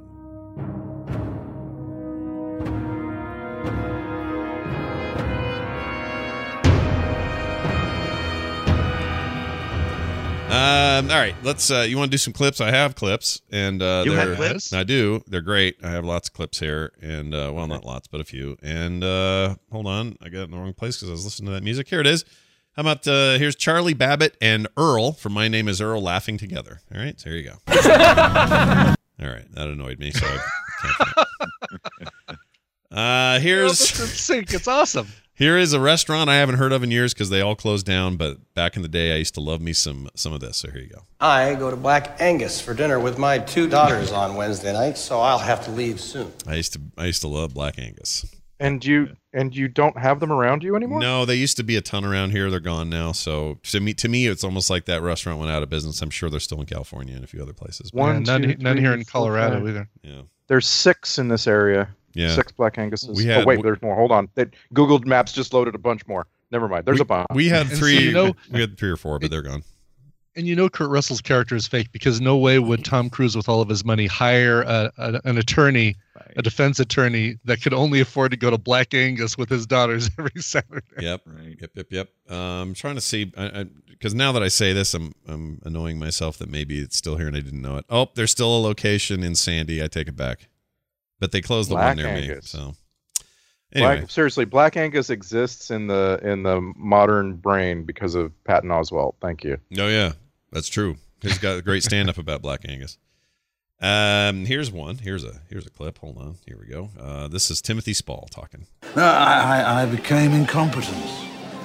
Um, all right, let's. Uh, you want to do some clips? I have clips, and uh, You have they're- clips? I do. They're great. I have lots of clips here, and uh, well, not lots, but a few. And uh, hold on, I got it in the wrong place because I was listening to that music. Here it is. How about uh, here's Charlie Babbitt and Earl from My Name Is Earl laughing together. All right, so here you go. All right, that annoyed me, so I can't. Uh, here's. It's in sync. It's awesome. Here is a restaurant I haven't heard of in years because they all closed down. But back in the day, I used to love me some some of this. So here you go. I go to Black Angus for dinner with my two daughters on Wednesday night, so I'll have to leave soon. I used to I used to love Black Angus. And you and you don't have them around you anymore? No, they used to be a ton around here. They're gone now. So to me, to me, it's almost like that restaurant went out of business. I'm sure they're still in California and a few other places. But One, Yeah, none, two, none three, here in four, Colorado five. either. yeah, There's six in this area. yeah. Six Black Anguses. We had- oh wait, there's more. Hold on. They, Google Maps just loaded a bunch more. Never mind. There's we, a bunch. We had And so, three. you know- we had three or four, but they're gone. And you know Kurt Russell's character is fake because no way would Tom Cruise, with all of his money, hire a, a, an attorney, a defense attorney that could only afford to go to Black Angus with his daughters every Saturday. Yep. Right. Yep. Yep. Yep. Um, I'm trying to see because now that I say this, I'm I'm annoying myself that maybe it's still here and I didn't know it. Oh, there's still a location in Sandy. I take it back, but they closed the Black one near Angus. me. So anyway, Black, seriously, Black Angus exists in the in the modern brain because of Patton Oswalt. Thank you. oh yeah, that's true. He's got a great stand up about Black Angus. Um, here's one. Here's a here's a clip. Hold on. Here we go. Uh, this is Timothy Spall talking. No, I, I, I became incompetent.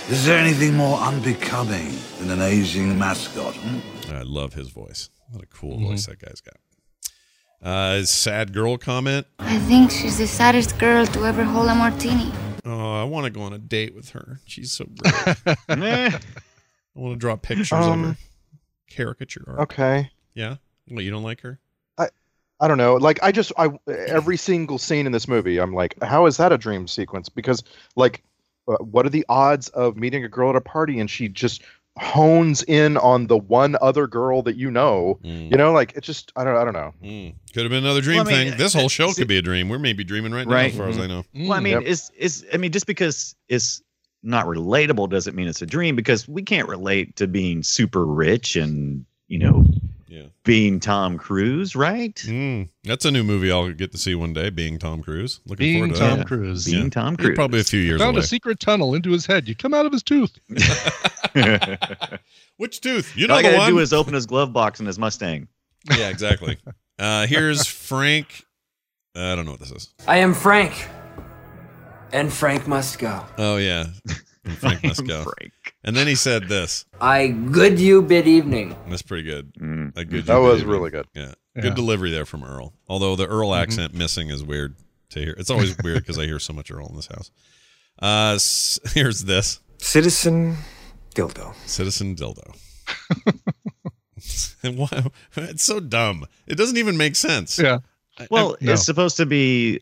Is there anything more unbecoming than an aging mascot? Hmm? I love his voice. What a cool mm-hmm. voice that guy's got. Uh, his sad girl comment. I think she's the saddest girl to ever hold a martini. Oh, I want to go on a date with her. She's so great. I want to draw pictures um, of her. Caricature art. Okay. Yeah? What, you don't like her? I I don't know. Like, I just, I every single scene in this movie, I'm like, how is that a dream sequence? Because, like, uh, what are the odds of meeting a girl at a party and she just hones in on the one other girl that you know? Mm. You know, like, it just, I don't I don't know. Mm. Could have been another dream well, I mean, thing. This whole show could be a dream. We're maybe dreaming right, right. now, as far mm-hmm. as I know. Well, I mean, yep. it's, it's, I mean, just because it's not relatable doesn't mean it's a dream, because we can't relate to being super rich and, you know, yeah. being Tom Cruise, right? Mm, that's a new movie I'll get to see one day, Being Tom Cruise. Looking being forward to Tom that. Cruise. Being yeah. Tom Cruise. Probably a few years Found away. a secret tunnel into his head. You come out of his tooth. Which tooth? You know All I the gotta one? do is open his glove box in his Mustang. Yeah, exactly. Uh, here's Frank. Uh, I don't know what this is. I am Frank. And Frank must go. Oh, yeah. And Frank must go. Frank. And then he said this. I good you bid evening. That's pretty good. Mm. I good that you was bid really evening. good. Yeah. yeah. Good delivery there from Earl. Although the Earl mm-hmm. accent missing is weird to hear. It's always weird because I hear so much Earl in this house. Uh, s- here's this. Citizen Dildo. Citizen Dildo. And why? It's so dumb. It doesn't even make sense. Yeah. Well, I, no. it's supposed to be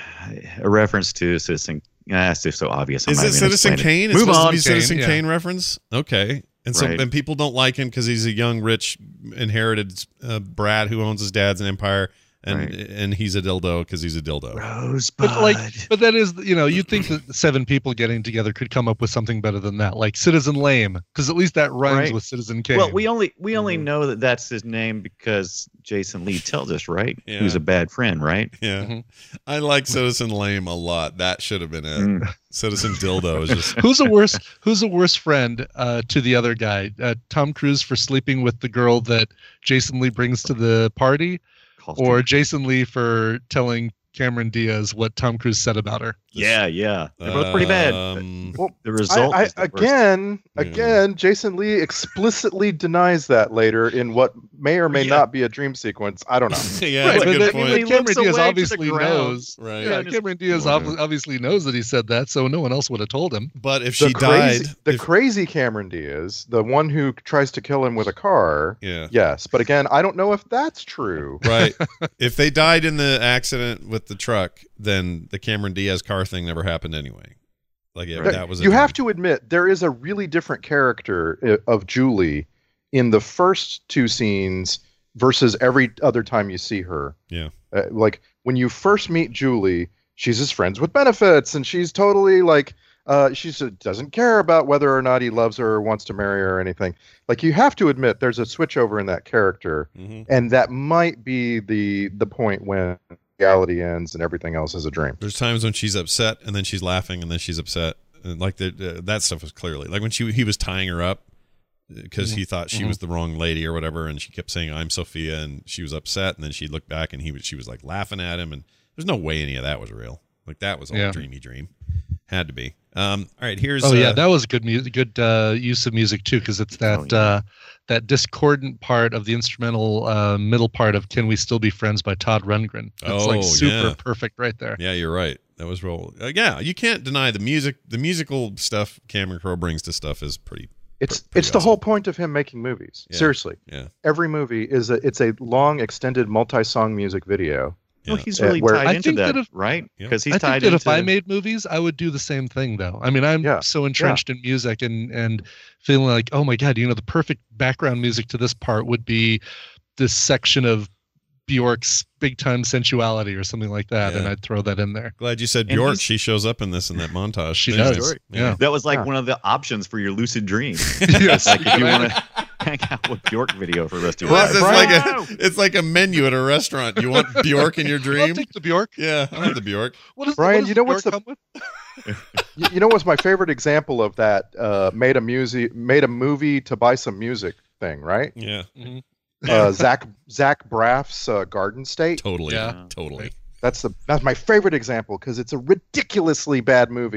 a reference to Citizen. Yeah, it's just so obvious. I'm Is it Citizen Kane? It's Move supposed on, to be Citizen Kane, Kane yeah. reference? Okay. And so right. and people don't like him because he's a young, rich, inherited uh, brat who owns his dad's an empire, and right. and he's a dildo because he's a dildo. Rosebud. But like, but that is, you know, you'd think that seven people getting together could come up with something better than that, like Citizen Lame, because at least that rhymes right. with Citizen Kane. Well, we only we only mm-hmm. know that that's his name because Jason Lee tells us, right? Yeah. Who's a bad friend, right? Yeah, mm-hmm. I like Citizen Lame a lot. That should have been it. Mm. Citizen Dildo is just who's a worse who's a worse friend uh, to the other guy? Uh, Tom Cruise for sleeping with the girl that Jason Lee brings to the party, or Jason Lee for telling Cameron Diaz what Tom Cruise said about her? Yeah, yeah, they're both pretty bad. Um, well, the result I, I, is the again, worst. again, Jason Lee explicitly denies that later in what may or may yeah. not be a dream sequence. I don't know. Yeah, right, that's a good but, point. but Cameron Diaz obviously knows. Right. Yeah, yeah Cameron Diaz ob- obviously knows that he said that, so no one else would have told him. But if the she crazy, died, the if, crazy Cameron Diaz, the one who tries to kill him with a car. Yeah. Yes, but again, I don't know if that's true. Right. If they died in the accident with the truck, then the Cameron Diaz car thing never happened anyway. Like yeah, right. that was. A you dream. have to admit there is a really different character of Julie in the first two scenes versus every other time you see her. Yeah. Uh, like when you first meet Julie, she's his friends with benefits, and she's totally like uh, she doesn't care about whether or not he loves her or wants to marry her or anything. Like you have to admit there's a switchover in that character, mm-hmm. and that might be the the point when reality ends and everything else is a dream. There's times when she's upset and then she's laughing and then she's upset. And like the, uh, that stuff was clearly like when she he was tying her up because mm-hmm. he thought she mm-hmm. was the wrong lady or whatever, and she kept saying I'm Sophia, and she was upset, and then she looked back and he was she was like laughing at him, and there's no way any of that was real. Like that was all yeah. a dreamy dream. Had to be. Um, all right, here's oh yeah, uh, that was good music, good uh, use of music too, because it's that oh, yeah. uh, that discordant part of the instrumental uh, middle part of "Can We Still Be Friends" by Todd Rundgren. It's oh, like super yeah. perfect right there. Yeah, you're right. That was real. Uh, yeah, you can't deny the music. The musical stuff Cameron Crowe brings to stuff is pretty. It's pretty it's awesome. the whole point of him making movies. Yeah. Seriously, Yeah. every movie is a it's a long extended multi-song music video. Yeah. Well, he's really Uh, where- tied I into think that, that if- right? Yeah. Because he's I tied think that into. if I made movies, I would do the same thing, though. I mean, I'm Yeah. so entrenched in music and and feeling like, oh my god, you know, the perfect background music to this part would be this section of Bjork's Big Time Sensuality or something like that, Yeah. and I'd throw that in there. Glad you said And Bjork. he's- She shows up in this in that montage. She Anyways, does. Yeah. That was like Yeah. one of the options for your lucid dream. Yes. Like if you want to hang out with Bjork video for the rest of your Well, life. it's, Brian- like a, it's like a menu at a restaurant. You want Bjork in your I'll dream? take the Bjork. Yeah, I want the Bjork. What is Brian, what does you know the what's Bjork the- come with? you, you know what's my favorite example of that uh, made a music made a movie to buy some music thing, right? Yeah, Mhm. Uh, Zach Zach Braff's uh, Garden State. totally. Yeah. Totally. That's the that's my favorite example because it's a ridiculously bad movie,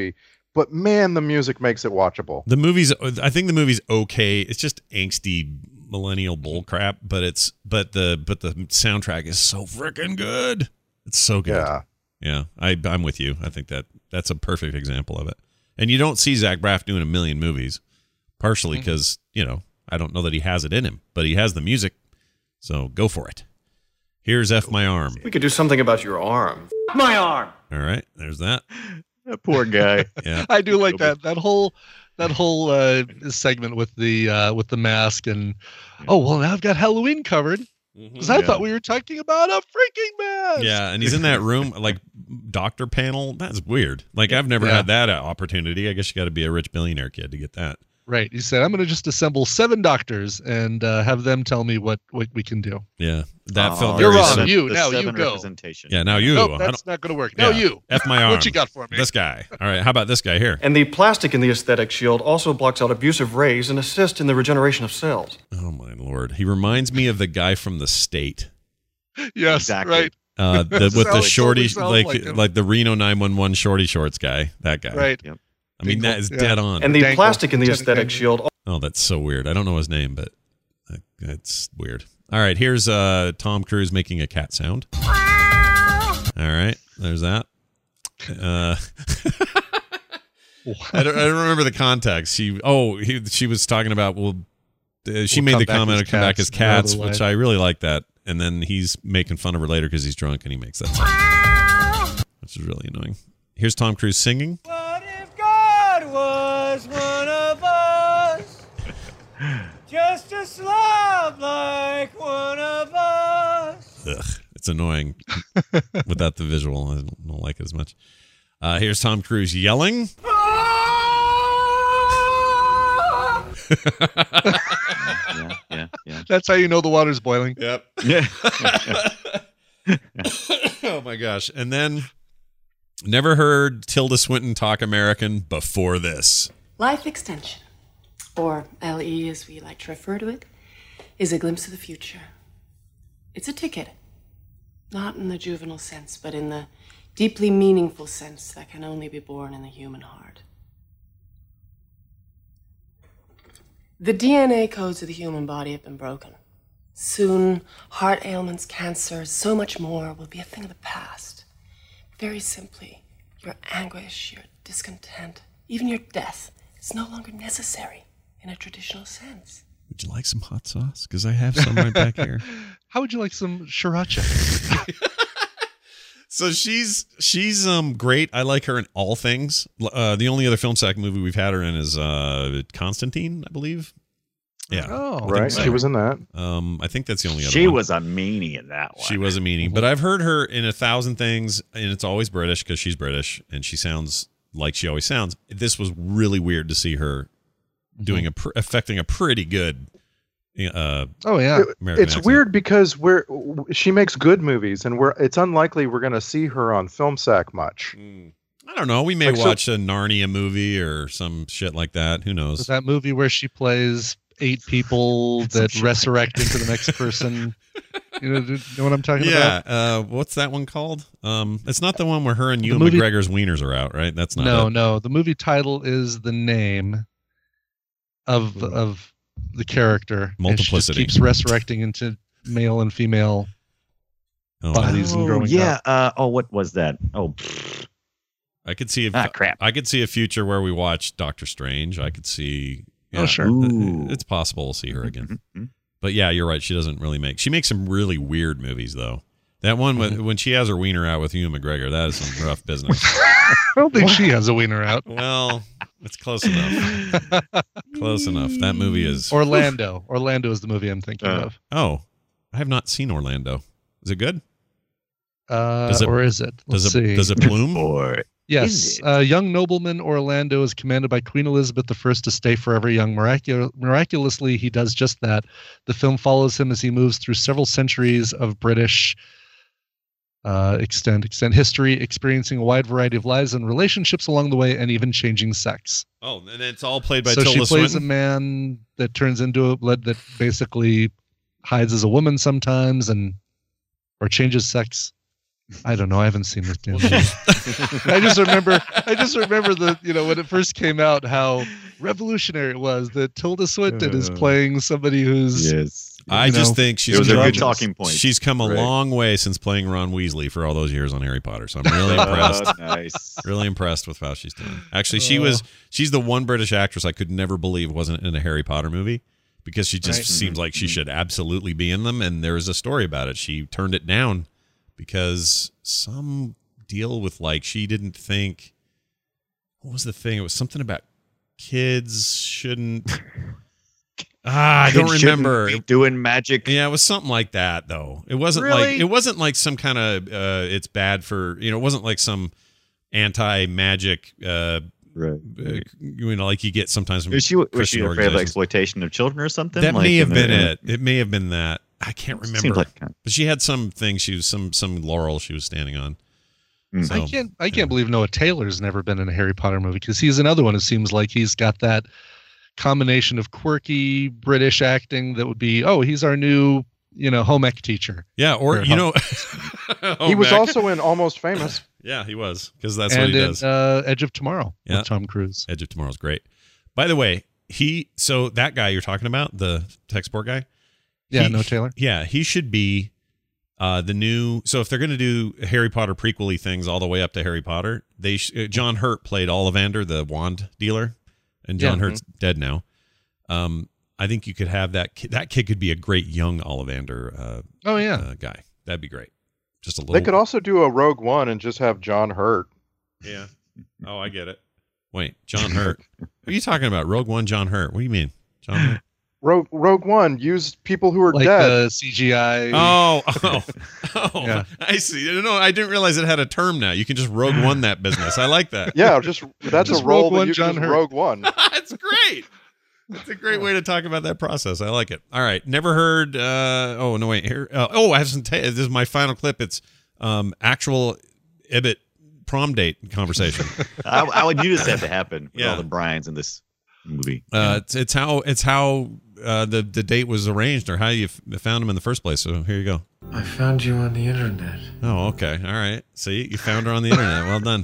but man, the music makes it watchable. The movie's, I think the movie's okay. It's just angsty millennial bull crap, but it's but the but the soundtrack is so freaking good. It's so good. Yeah, yeah. I I'm with you. I think that that's a perfect example of it. And you don't see Zach Braff doing a million movies, partially because mm-hmm. you know I don't know that he has it in him, but he has the music, so go for it. Here's F My Arm. We could do something about your arm. My arm. All right, there's that. That poor guy. Yeah, I do like that. That whole that whole uh, segment with the uh, with the mask and oh well, now I've got Halloween covered because mm-hmm. I yeah. thought we were talking about a freaking mask. Yeah, and he's in that room like doctor panel. That's weird. Like I've never yeah. had that opportunity. I guess you got to be a rich billionaire kid to get that. Right. He said, I'm going to just assemble seven doctors and uh, have them tell me what, what we can do. Yeah. That oh, felt You're very wrong. sim- You. The Now you go. Representation. Yeah, now you. Nope, that's not going to work. Yeah. Now you. F my arm. What you got for me? This guy. All right. How about this guy here? And the plastic in the aesthetic shield also blocks out abusive rays and assists in the regeneration of cells. Oh, my Lord. He reminds me of the guy from The State. Yes, exactly. right. Uh, the, with the shorty, totally like like, like the Reno nine one one shorty shorts guy. That guy. Right. Yep. I mean, that is yeah. dead on. And the Dangle. plastic in the Lieutenant aesthetic Dangle. shield. Oh, that's so weird. I don't know his name, but it's weird. All right, here's uh, Tom Cruise making a cat sound. All right, there's that. Uh, I don't. I don't remember the context. She. Oh, he, she was talking about. Well, uh, she We'll made come the back comment as of come back cats as cats, in another which life. I really like that. And then he's making fun of her later because he's drunk and he makes that sound, which is really annoying. Here's Tom Cruise singing. What if God was one of us? Just a slob like one of us. Ugh, it's annoying without the visual. I don't, don't like it as much. Uh, here's Tom Cruise yelling. yeah, yeah, yeah. That's how you know the water's boiling. Yep. Yeah. Oh my gosh. And then never heard Tilda Swinton talk American before this. Life extension, or L E as we like to refer to it, is a glimpse of the future. It's a ticket, not in the juvenile sense, but in the deeply meaningful sense that can only be born in the human heart. The D N A codes of the human body have been broken. Soon, heart ailments, cancer, so much more will be a thing of the past. Very simply, your anguish, your discontent, even your death is no longer necessary in a traditional sense. Would you like some hot sauce? Because I have some right back here. How would you like some sriracha? So she's she's um great. I like her in all things. Uh, the only other film sack movie we've had her in is uh, Constantine, I believe. Yeah. Oh, right. so. She was in that. Um, I think that's the only other She one. was a meanie in that one. She was a meanie. But I've heard her in a thousand things, and it's always British because she's British, and she sounds like she always sounds. This was really weird to see her doing a pr- affecting a pretty good. Uh, oh yeah, American it's accent. weird because we're she makes good movies, and we're it's unlikely we're going to see her on Film Sack much. Mm. I don't know. We may Like, watch so- a Narnia movie or some shit like that. Who knows? Was that movie where she plays eight people that resurrect into the next person? You know, do you know what I'm talking Yeah. about? Uh, what's that one called? Um, it's not the one where her and The Ewan movie- McGregor's wieners are out, right? That's not No, it. no. The movie title is the name of of the character. And she just Multiplicity. keeps resurrecting into male and female Oh, bodies and Oh, growing yeah. up. Uh, oh, what was that? Oh, pfft. I could see. A, Ah, crap. I could see a future where we watch Doctor Strange. I could see. Oh, sure. Ooh. It's possible we'll see her again. Mhm. But yeah, you're right. She doesn't really make. She makes some really weird movies though. That one with, when she has her wiener out with Ewan McGregor, that is some rough business. I don't think she has a wiener out. Well, it's close enough. Close enough. That movie is. Orlando. Orlando is the movie I'm thinking Uh, of. Oh, I have not seen Orlando. Is it good? Uh, does it- or is it? Let's Does it see. does it bloom? Or Yes, Is it? uh, young nobleman Orlando is commanded by Queen Elizabeth the First to stay forever young. Miracu- miraculously, he does just that. The film follows him as he moves through several centuries of British uh, extent extent history, experiencing a wide variety of lives and relationships along the way, and even changing sex. Oh, and it's all played by so Tilda she plays Swinton. a man that turns into a blood that basically hides as a woman sometimes, and or changes sex. I don't know. I haven't seen this. I just remember. I just remember the you know when it first came out how revolutionary it was that Tilda Swinton is playing somebody who's. Yes. I you just know, think she's it was a come- good talking point. She's come a Right. long way since playing Ron Weasley for all those years on Harry Potter. So I'm really impressed. Oh, nice. Really impressed with how she's doing. Actually, she was she's the one British actress I could never believe wasn't in a Harry Potter movie because she just Right. seems like she should absolutely be in them. And there was a story about it. She turned it down because some deal with like she didn't think what was the thing? It was something about kids shouldn't. Ah, I don't Kids shouldn't remember. be doing magic. Yeah, it was something like that though. It wasn't Really? like it wasn't like some kind of uh it's bad for, you know, it wasn't like some anti-magic uh, Right. uh you know like you get sometimes from Was she, was she Christian afraid of organizations. exploitation of children or something? That Like may have in been the- it. It may have been that. I can't Seems remember. like kind But she had some thing she was some some laurel she was standing on. Mm. So, I can't. I can't believe Noah Taylor's never been in a Harry Potter movie because he's another one. It seems like he's got that combination of quirky British acting that would be. Oh, he's our new, you know, home ec teacher. yeah, or Or you know he was Mac. also in Almost Famous. Yeah, he was because that's and what he in does. uh, Edge of Tomorrow Yeah. with Tom Cruise. Edge of Tomorrow's great. By the way, he so that guy you're talking about, the tech support guy. Yeah, he- Noah Taylor. Yeah, he should be uh, the new. So if they're going to do Harry Potter prequel-y things all the way up to Harry Potter, they sh- uh, John Hurt played Ollivander, the wand dealer, and John Yeah. Hurt's dead now. Um, I think you could have that. Kid, that kid could be a great young Ollivander uh, Oh yeah. uh, guy. That'd be great. Just a little. They could also do a Rogue One and just have John Hurt. Yeah. Oh, I get it. Wait, John Hurt. What are you talking about? Rogue One, John Hurt. What do you mean, John Hurt? Rogue Rogue One used people who are like dead. the C G I. Oh, oh, oh! Yeah. I see. No, I didn't realize it had a term now. You can just Rogue One that business. I like that. Yeah, just that's Just a role Rogue that One, you John just Hurt. Rogue One. That's great. That's a great way to talk about that process. I like it. All right, never heard. Uh, oh no, wait here. Uh, oh, I have some. Ta- this is my final clip. It's um, actual Ibbot prom date conversation. I, I would knew this had to happen with Yeah. all the Bryans in this movie. Uh, it's, it's how it's how uh, the the date was arranged or how you f- found him in the first place. So here you go. I found you on the internet. Oh, okay. All right. See, you found her on the internet. Well done.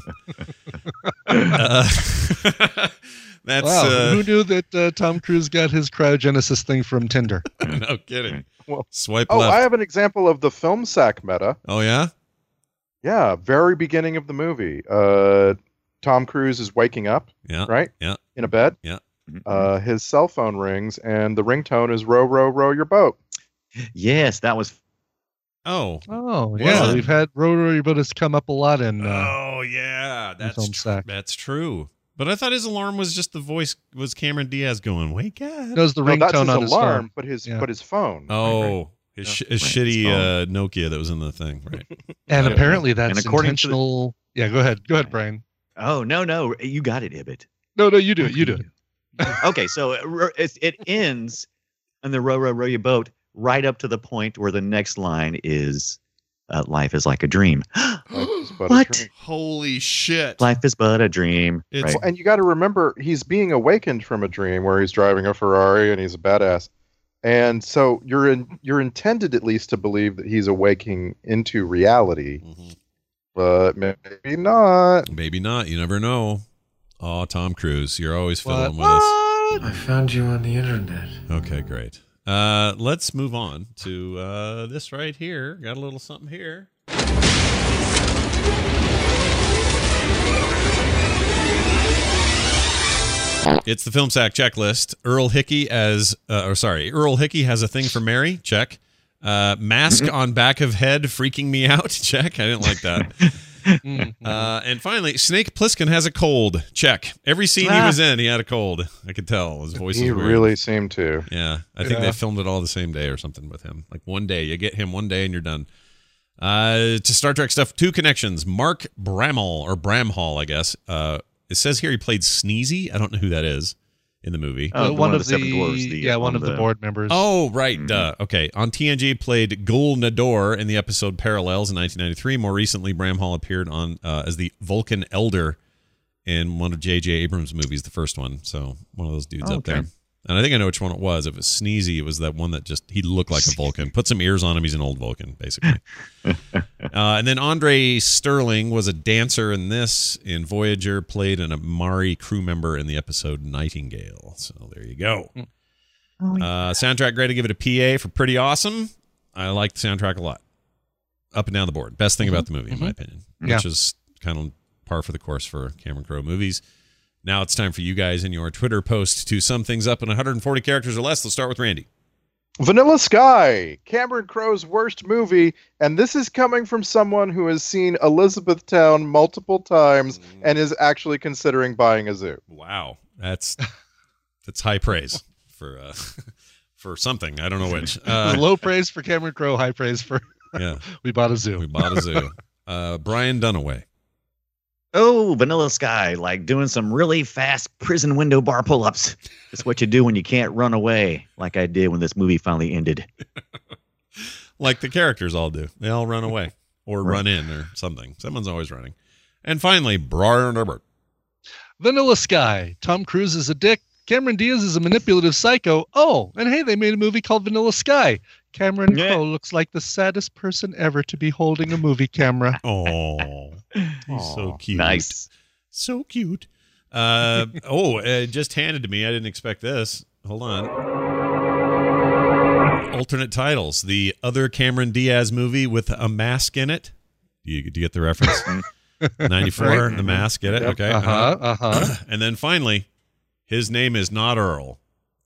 Uh, that's Wow. uh, Who knew that uh, Tom Cruise got his cryogenesis thing from Tinder? no kidding. Well, Swipe Oh, left. I have an example of the film sack meta. Oh yeah. Yeah, very beginning of the movie. Uh, Tom Cruise is waking up, Yeah. right? Yeah. In a bed. Yeah. Uh, his cell phone rings, and the ringtone is "Row, row, row your boat." Yes, that was. Oh. Oh Was yeah, it? we've had Rotary, but it's come up a lot in. Uh, oh yeah. That's film tr- sack. that's true. But I thought his alarm was just the voice was Cameron Diaz going, "Wake up." Does the No, that's ringtone his on his alarm, phone? but his Yeah. but his phone. Oh, his, sh- his Right, shitty his uh, Nokia that was in the thing, right? And Yeah. apparently that's And according to the- intentional. Yeah, go ahead. Go ahead, Brian. Oh no, no, you got it, Ibbot. No, no, you do it. You do it. Okay, so it, ro- it's- it ends on the row, row, row your boat right up to the point where the next line is, uh, "Life is like a dream." Life is but a What? dream. Holy shit! Life is but a dream. It's- Right. And you got to remember, he's being awakened from a dream where he's driving a Ferrari and he's a badass. And so you're in, you're intended at least to believe that he's awaking into reality, Mhm. but maybe not. Maybe not. You never know. Oh, Tom Cruise, you're always What? filling with us. I found you on the internet. Okay, great. Uh, let's move on to uh, this right here. Got a little something here. It's the Film Sack checklist. Earl Hickey as, uh, or sorry, Earl Hickey has a thing for Mary. Check. Uh, mask on back of head freaking me out. Check. I didn't like that. Uh, and finally, Snake Plissken has a cold. Check. Every scene he was in, he had a cold. I could tell. His voice He was weird. really seemed to. Yeah. I think Yeah. they filmed it all the same day or something with him. Like one day. You get him one day and you're done. Uh, to Star Trek stuff, two connections. Mark Bramhall, or Bramhall, I guess. Uh, it says here he played Sneezy. I don't know who that is in the movie. Oh, Uh, the one, of the Seven the, Dwarfs, the- yeah, one on of the, the- board members. Oh, right. Mhm. Duh. Okay. On T N G, played Gul Nador in the episode Parallels in nineteen ninety-three. More recently, Bramhall appeared on uh, as the Vulcan Elder in one of J J Abrams' movies, the first one. So one of those dudes Oh, up there. okay. And I think I know which one it was. If it was Sneezy, it was that one that just, he looked like a Vulcan. Put some ears on him, he's an old Vulcan, basically. uh, and then Andre Sterling was a dancer in this, in Voyager, played an Amari crew member in the episode Nightingale. So there you go. Oh, yeah. uh, soundtrack, great. I give it a P A for pretty awesome. I like the soundtrack a lot. Up and down the board. Best thing mm-hmm. about the movie, in mm-hmm. my opinion. Yeah. Which is kind of par for the course for Cameron Crowe movies. Now it's time for you guys in your Twitter post to sum things up in one hundred forty characters or less. Let's start with Randy. Vanilla Sky, Cameron Crowe's worst movie, and this is coming from someone who has seen Elizabethtown multiple times and is actually considering buying a zoo. Wow, that's that's high praise for uh, for something. I don't know which. Uh, Low praise for Cameron Crowe, high praise for yeah. We bought a zoo. We bought a zoo. Uh, Brian Dunaway. Oh, Vanilla Sky, like doing some really fast prison window bar pull-ups. That's what you do when you can't run away, like I did when this movie finally ended. Like the characters all do. They all run away or right. run in or something. Someone's always running. And finally, Brian Herbert. Vanilla Sky. Tom Cruise is a dick. Cameron Diaz is a manipulative psycho. Oh, and hey, they made a movie called Vanilla Sky. Cameron yeah. Crowe looks like the saddest person ever to be holding a movie camera. Oh, he's Aww, so cute. Nice. So cute. Uh, oh, it just handed to me. I didn't expect this. Hold on. Alternate titles. The other Cameron Diaz movie with a mask in it. Do you, do you get the reference? ninety-four, right. The Mask. Get it? Yep. Okay. Uh-huh, uh-huh. And then finally, his name is not Earl.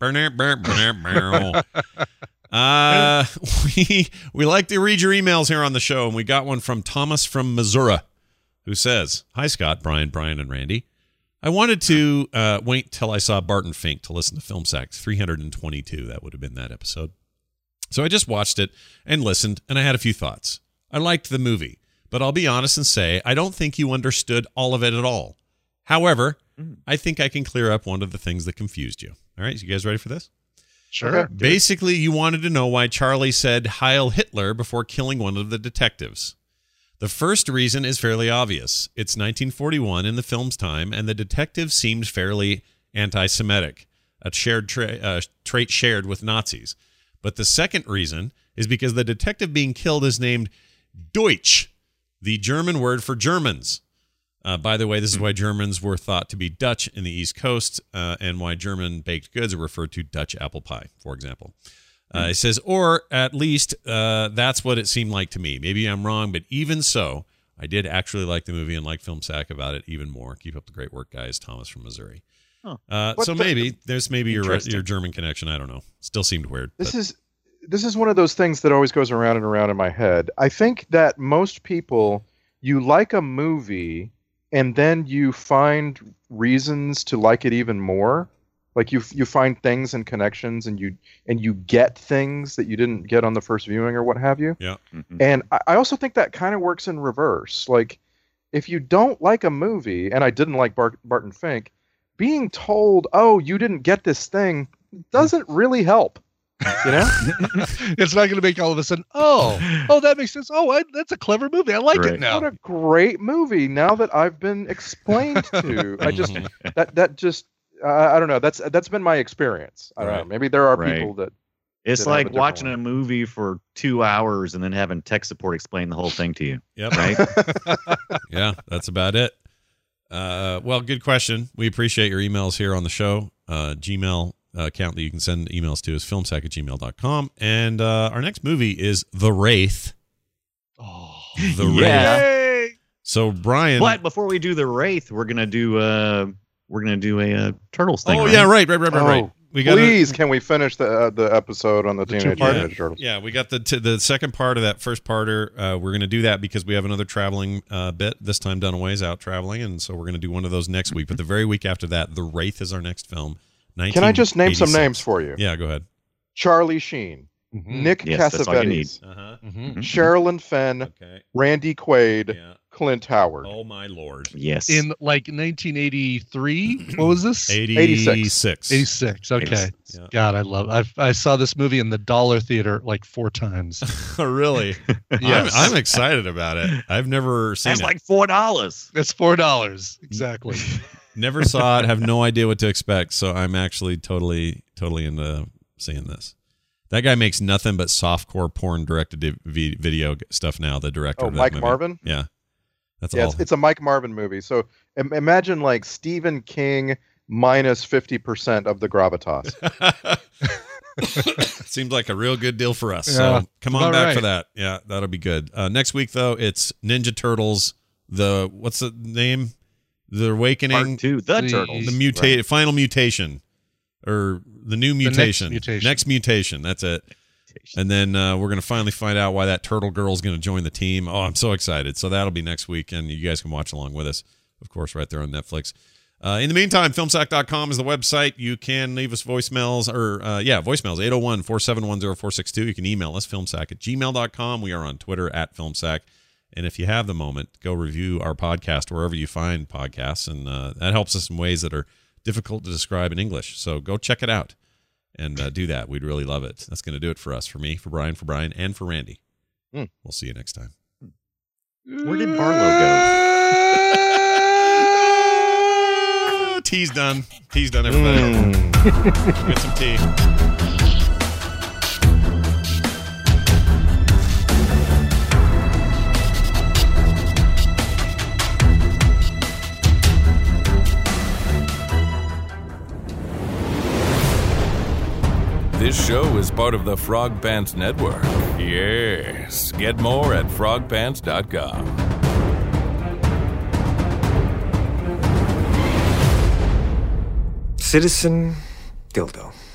Uh, we we like to read your emails here on the show, and we got one from Thomas from Missouri, who says, "Hi Scott, Brian, Brian, and Randy. I wanted to uh, wait till I saw Barton Fink to listen to Film Sack three hundred twenty-two. That would have been that episode. So I just watched it and listened, and I had a few thoughts. I liked the movie, but I'll be honest and say I don't think you understood all of it at all. However, mm. I think I can clear up one of the things that confused you. All right, so you guys ready for this?" Sure. Okay. Basically, you wanted to know why Charlie said Heil Hitler before killing one of the detectives. The first reason is fairly obvious. It's nineteen forty-one in the film's time, and the detective seemed fairly anti-Semitic, a shared tra- uh, trait shared with Nazis. But the second reason is because the detective being killed is named Deutsch, the German word for Germans. Uh, by the way, this is why Germans were thought to be Dutch in the East Coast, uh, and why German baked goods are referred to Dutch apple pie, for example. Uh, it says, or at least uh, that's what it seemed like to me. Maybe I'm wrong, but even so, I did actually like the movie and like Film Sack about it even more. Keep up the great work, guys. Thomas from Missouri. Huh. Uh, so the, maybe there's maybe your your German connection. I don't know. Still seemed weird. This but. is this is one of those things that always goes around and around in my head. I think that most people, you like a movie and then you find reasons to like it even more. Like you you find things and connections, and you and you get things that you didn't get on the first viewing or what have you. Yeah. Mm-hmm. And I, I also think that kind of works in reverse. Like if you don't like a movie, and I didn't like Bart, Barton Fink, being told, "Oh, you didn't get this thing," doesn't really help. You know, it's not going to make all of a sudden, oh, oh, that makes sense. Oh, I, that's a clever movie. I like right. it now. What a great movie! Now that I've been explained to, I just that that just uh, I don't know. That's that's been my experience. I don't right. know. Maybe there are right. people that. It's that like a watching one. a movie for two hours and then having tech support explain the whole thing to you. Yep. Right. Yeah, that's about it. Uh, well, good question. We appreciate your emails here on the show. Uh, Gmail. Uh, account that you can send emails to is filmsack at gmail dot com. And uh, our next movie is The Wraith. Oh, The yeah. Wraith. So, Brian. But before we do The Wraith, we're gonna do uh, we're gonna do a uh, Turtles thing. Oh right? yeah, right, right, right, right, Oh, right. We got please, can we finish the uh, the episode on the, The Teenage two-parter? Mutant Ninja Turtles? Yeah, we got the t- the second part of that first parter. Uh, we're going to do that because we have another traveling uh, bit. This time Dunaway's out traveling, and so we're going to do one of those next week. But the very week after that, The Wraith is our next film. Can I just name some names for you? Yeah, go ahead. Charlie Sheen, Mm-hmm. Nick Yes, that's all you need. Cassavetes, Uh-huh. Mm-hmm. Sherilyn Fenn, Okay. Randy Quaid, Yeah. Clint Howard. Oh my lord. Yes. In like nineteen eighty-three, what was this? eighty-six. eighty-six. Okay. eighty-six. Yeah. God, I love. I I saw this movie in the Dollar Theater like four times. Oh, really? Yes. I'm, I'm excited about it. I've never seen That's it. like four dollars. It's four dollars exactly. Never saw it. Have no idea what to expect. So I'm actually totally, totally into seeing this. That guy makes nothing but softcore porn directed video stuff now. The director. Oh, of that Mike movie. Marvin. Yeah, that's yeah, all. It's, it's a Mike Marvin movie. So im- imagine like Stephen King minus fifty percent of the gravitas. Seems like a real good deal for us. Yeah, so come on about back right. for that. Yeah, that'll be good. Uh, next week though, it's Ninja Turtles. The what's the name? The Awakening. Part two, The The- Turtles. The mutate. Right. Final mutation, or the new mutation. next mutation. Next mutation. That's it. And then uh, we're going to finally find out why that turtle girl is going to join the team. Oh, I'm so excited. So that'll be next week, and you guys can watch along with us, of course, right there on Netflix. Uh, in the meantime, film sack dot com is the website. You can leave us voicemails, or, uh, yeah, voicemails, eight oh one, four seven one, oh four six two. You can email us, filmsack at gmail dot com. We are on Twitter, at filmsack. And if you have the moment, go review our podcast wherever you find podcasts, and uh, that helps us in ways that are difficult to describe in English. So go check it out. And uh, do that. We'd really love it. That's going to do it for us, for me, for Brian, for Brian, and for Randy. Mm. We'll see you next time. Where did Barlow go? Tea's done. Tea's done, everybody. Mm. Get some tea. This show is part of the Frog Pants Network. Yes. Get more at frog pants dot com. Citizen Dildo.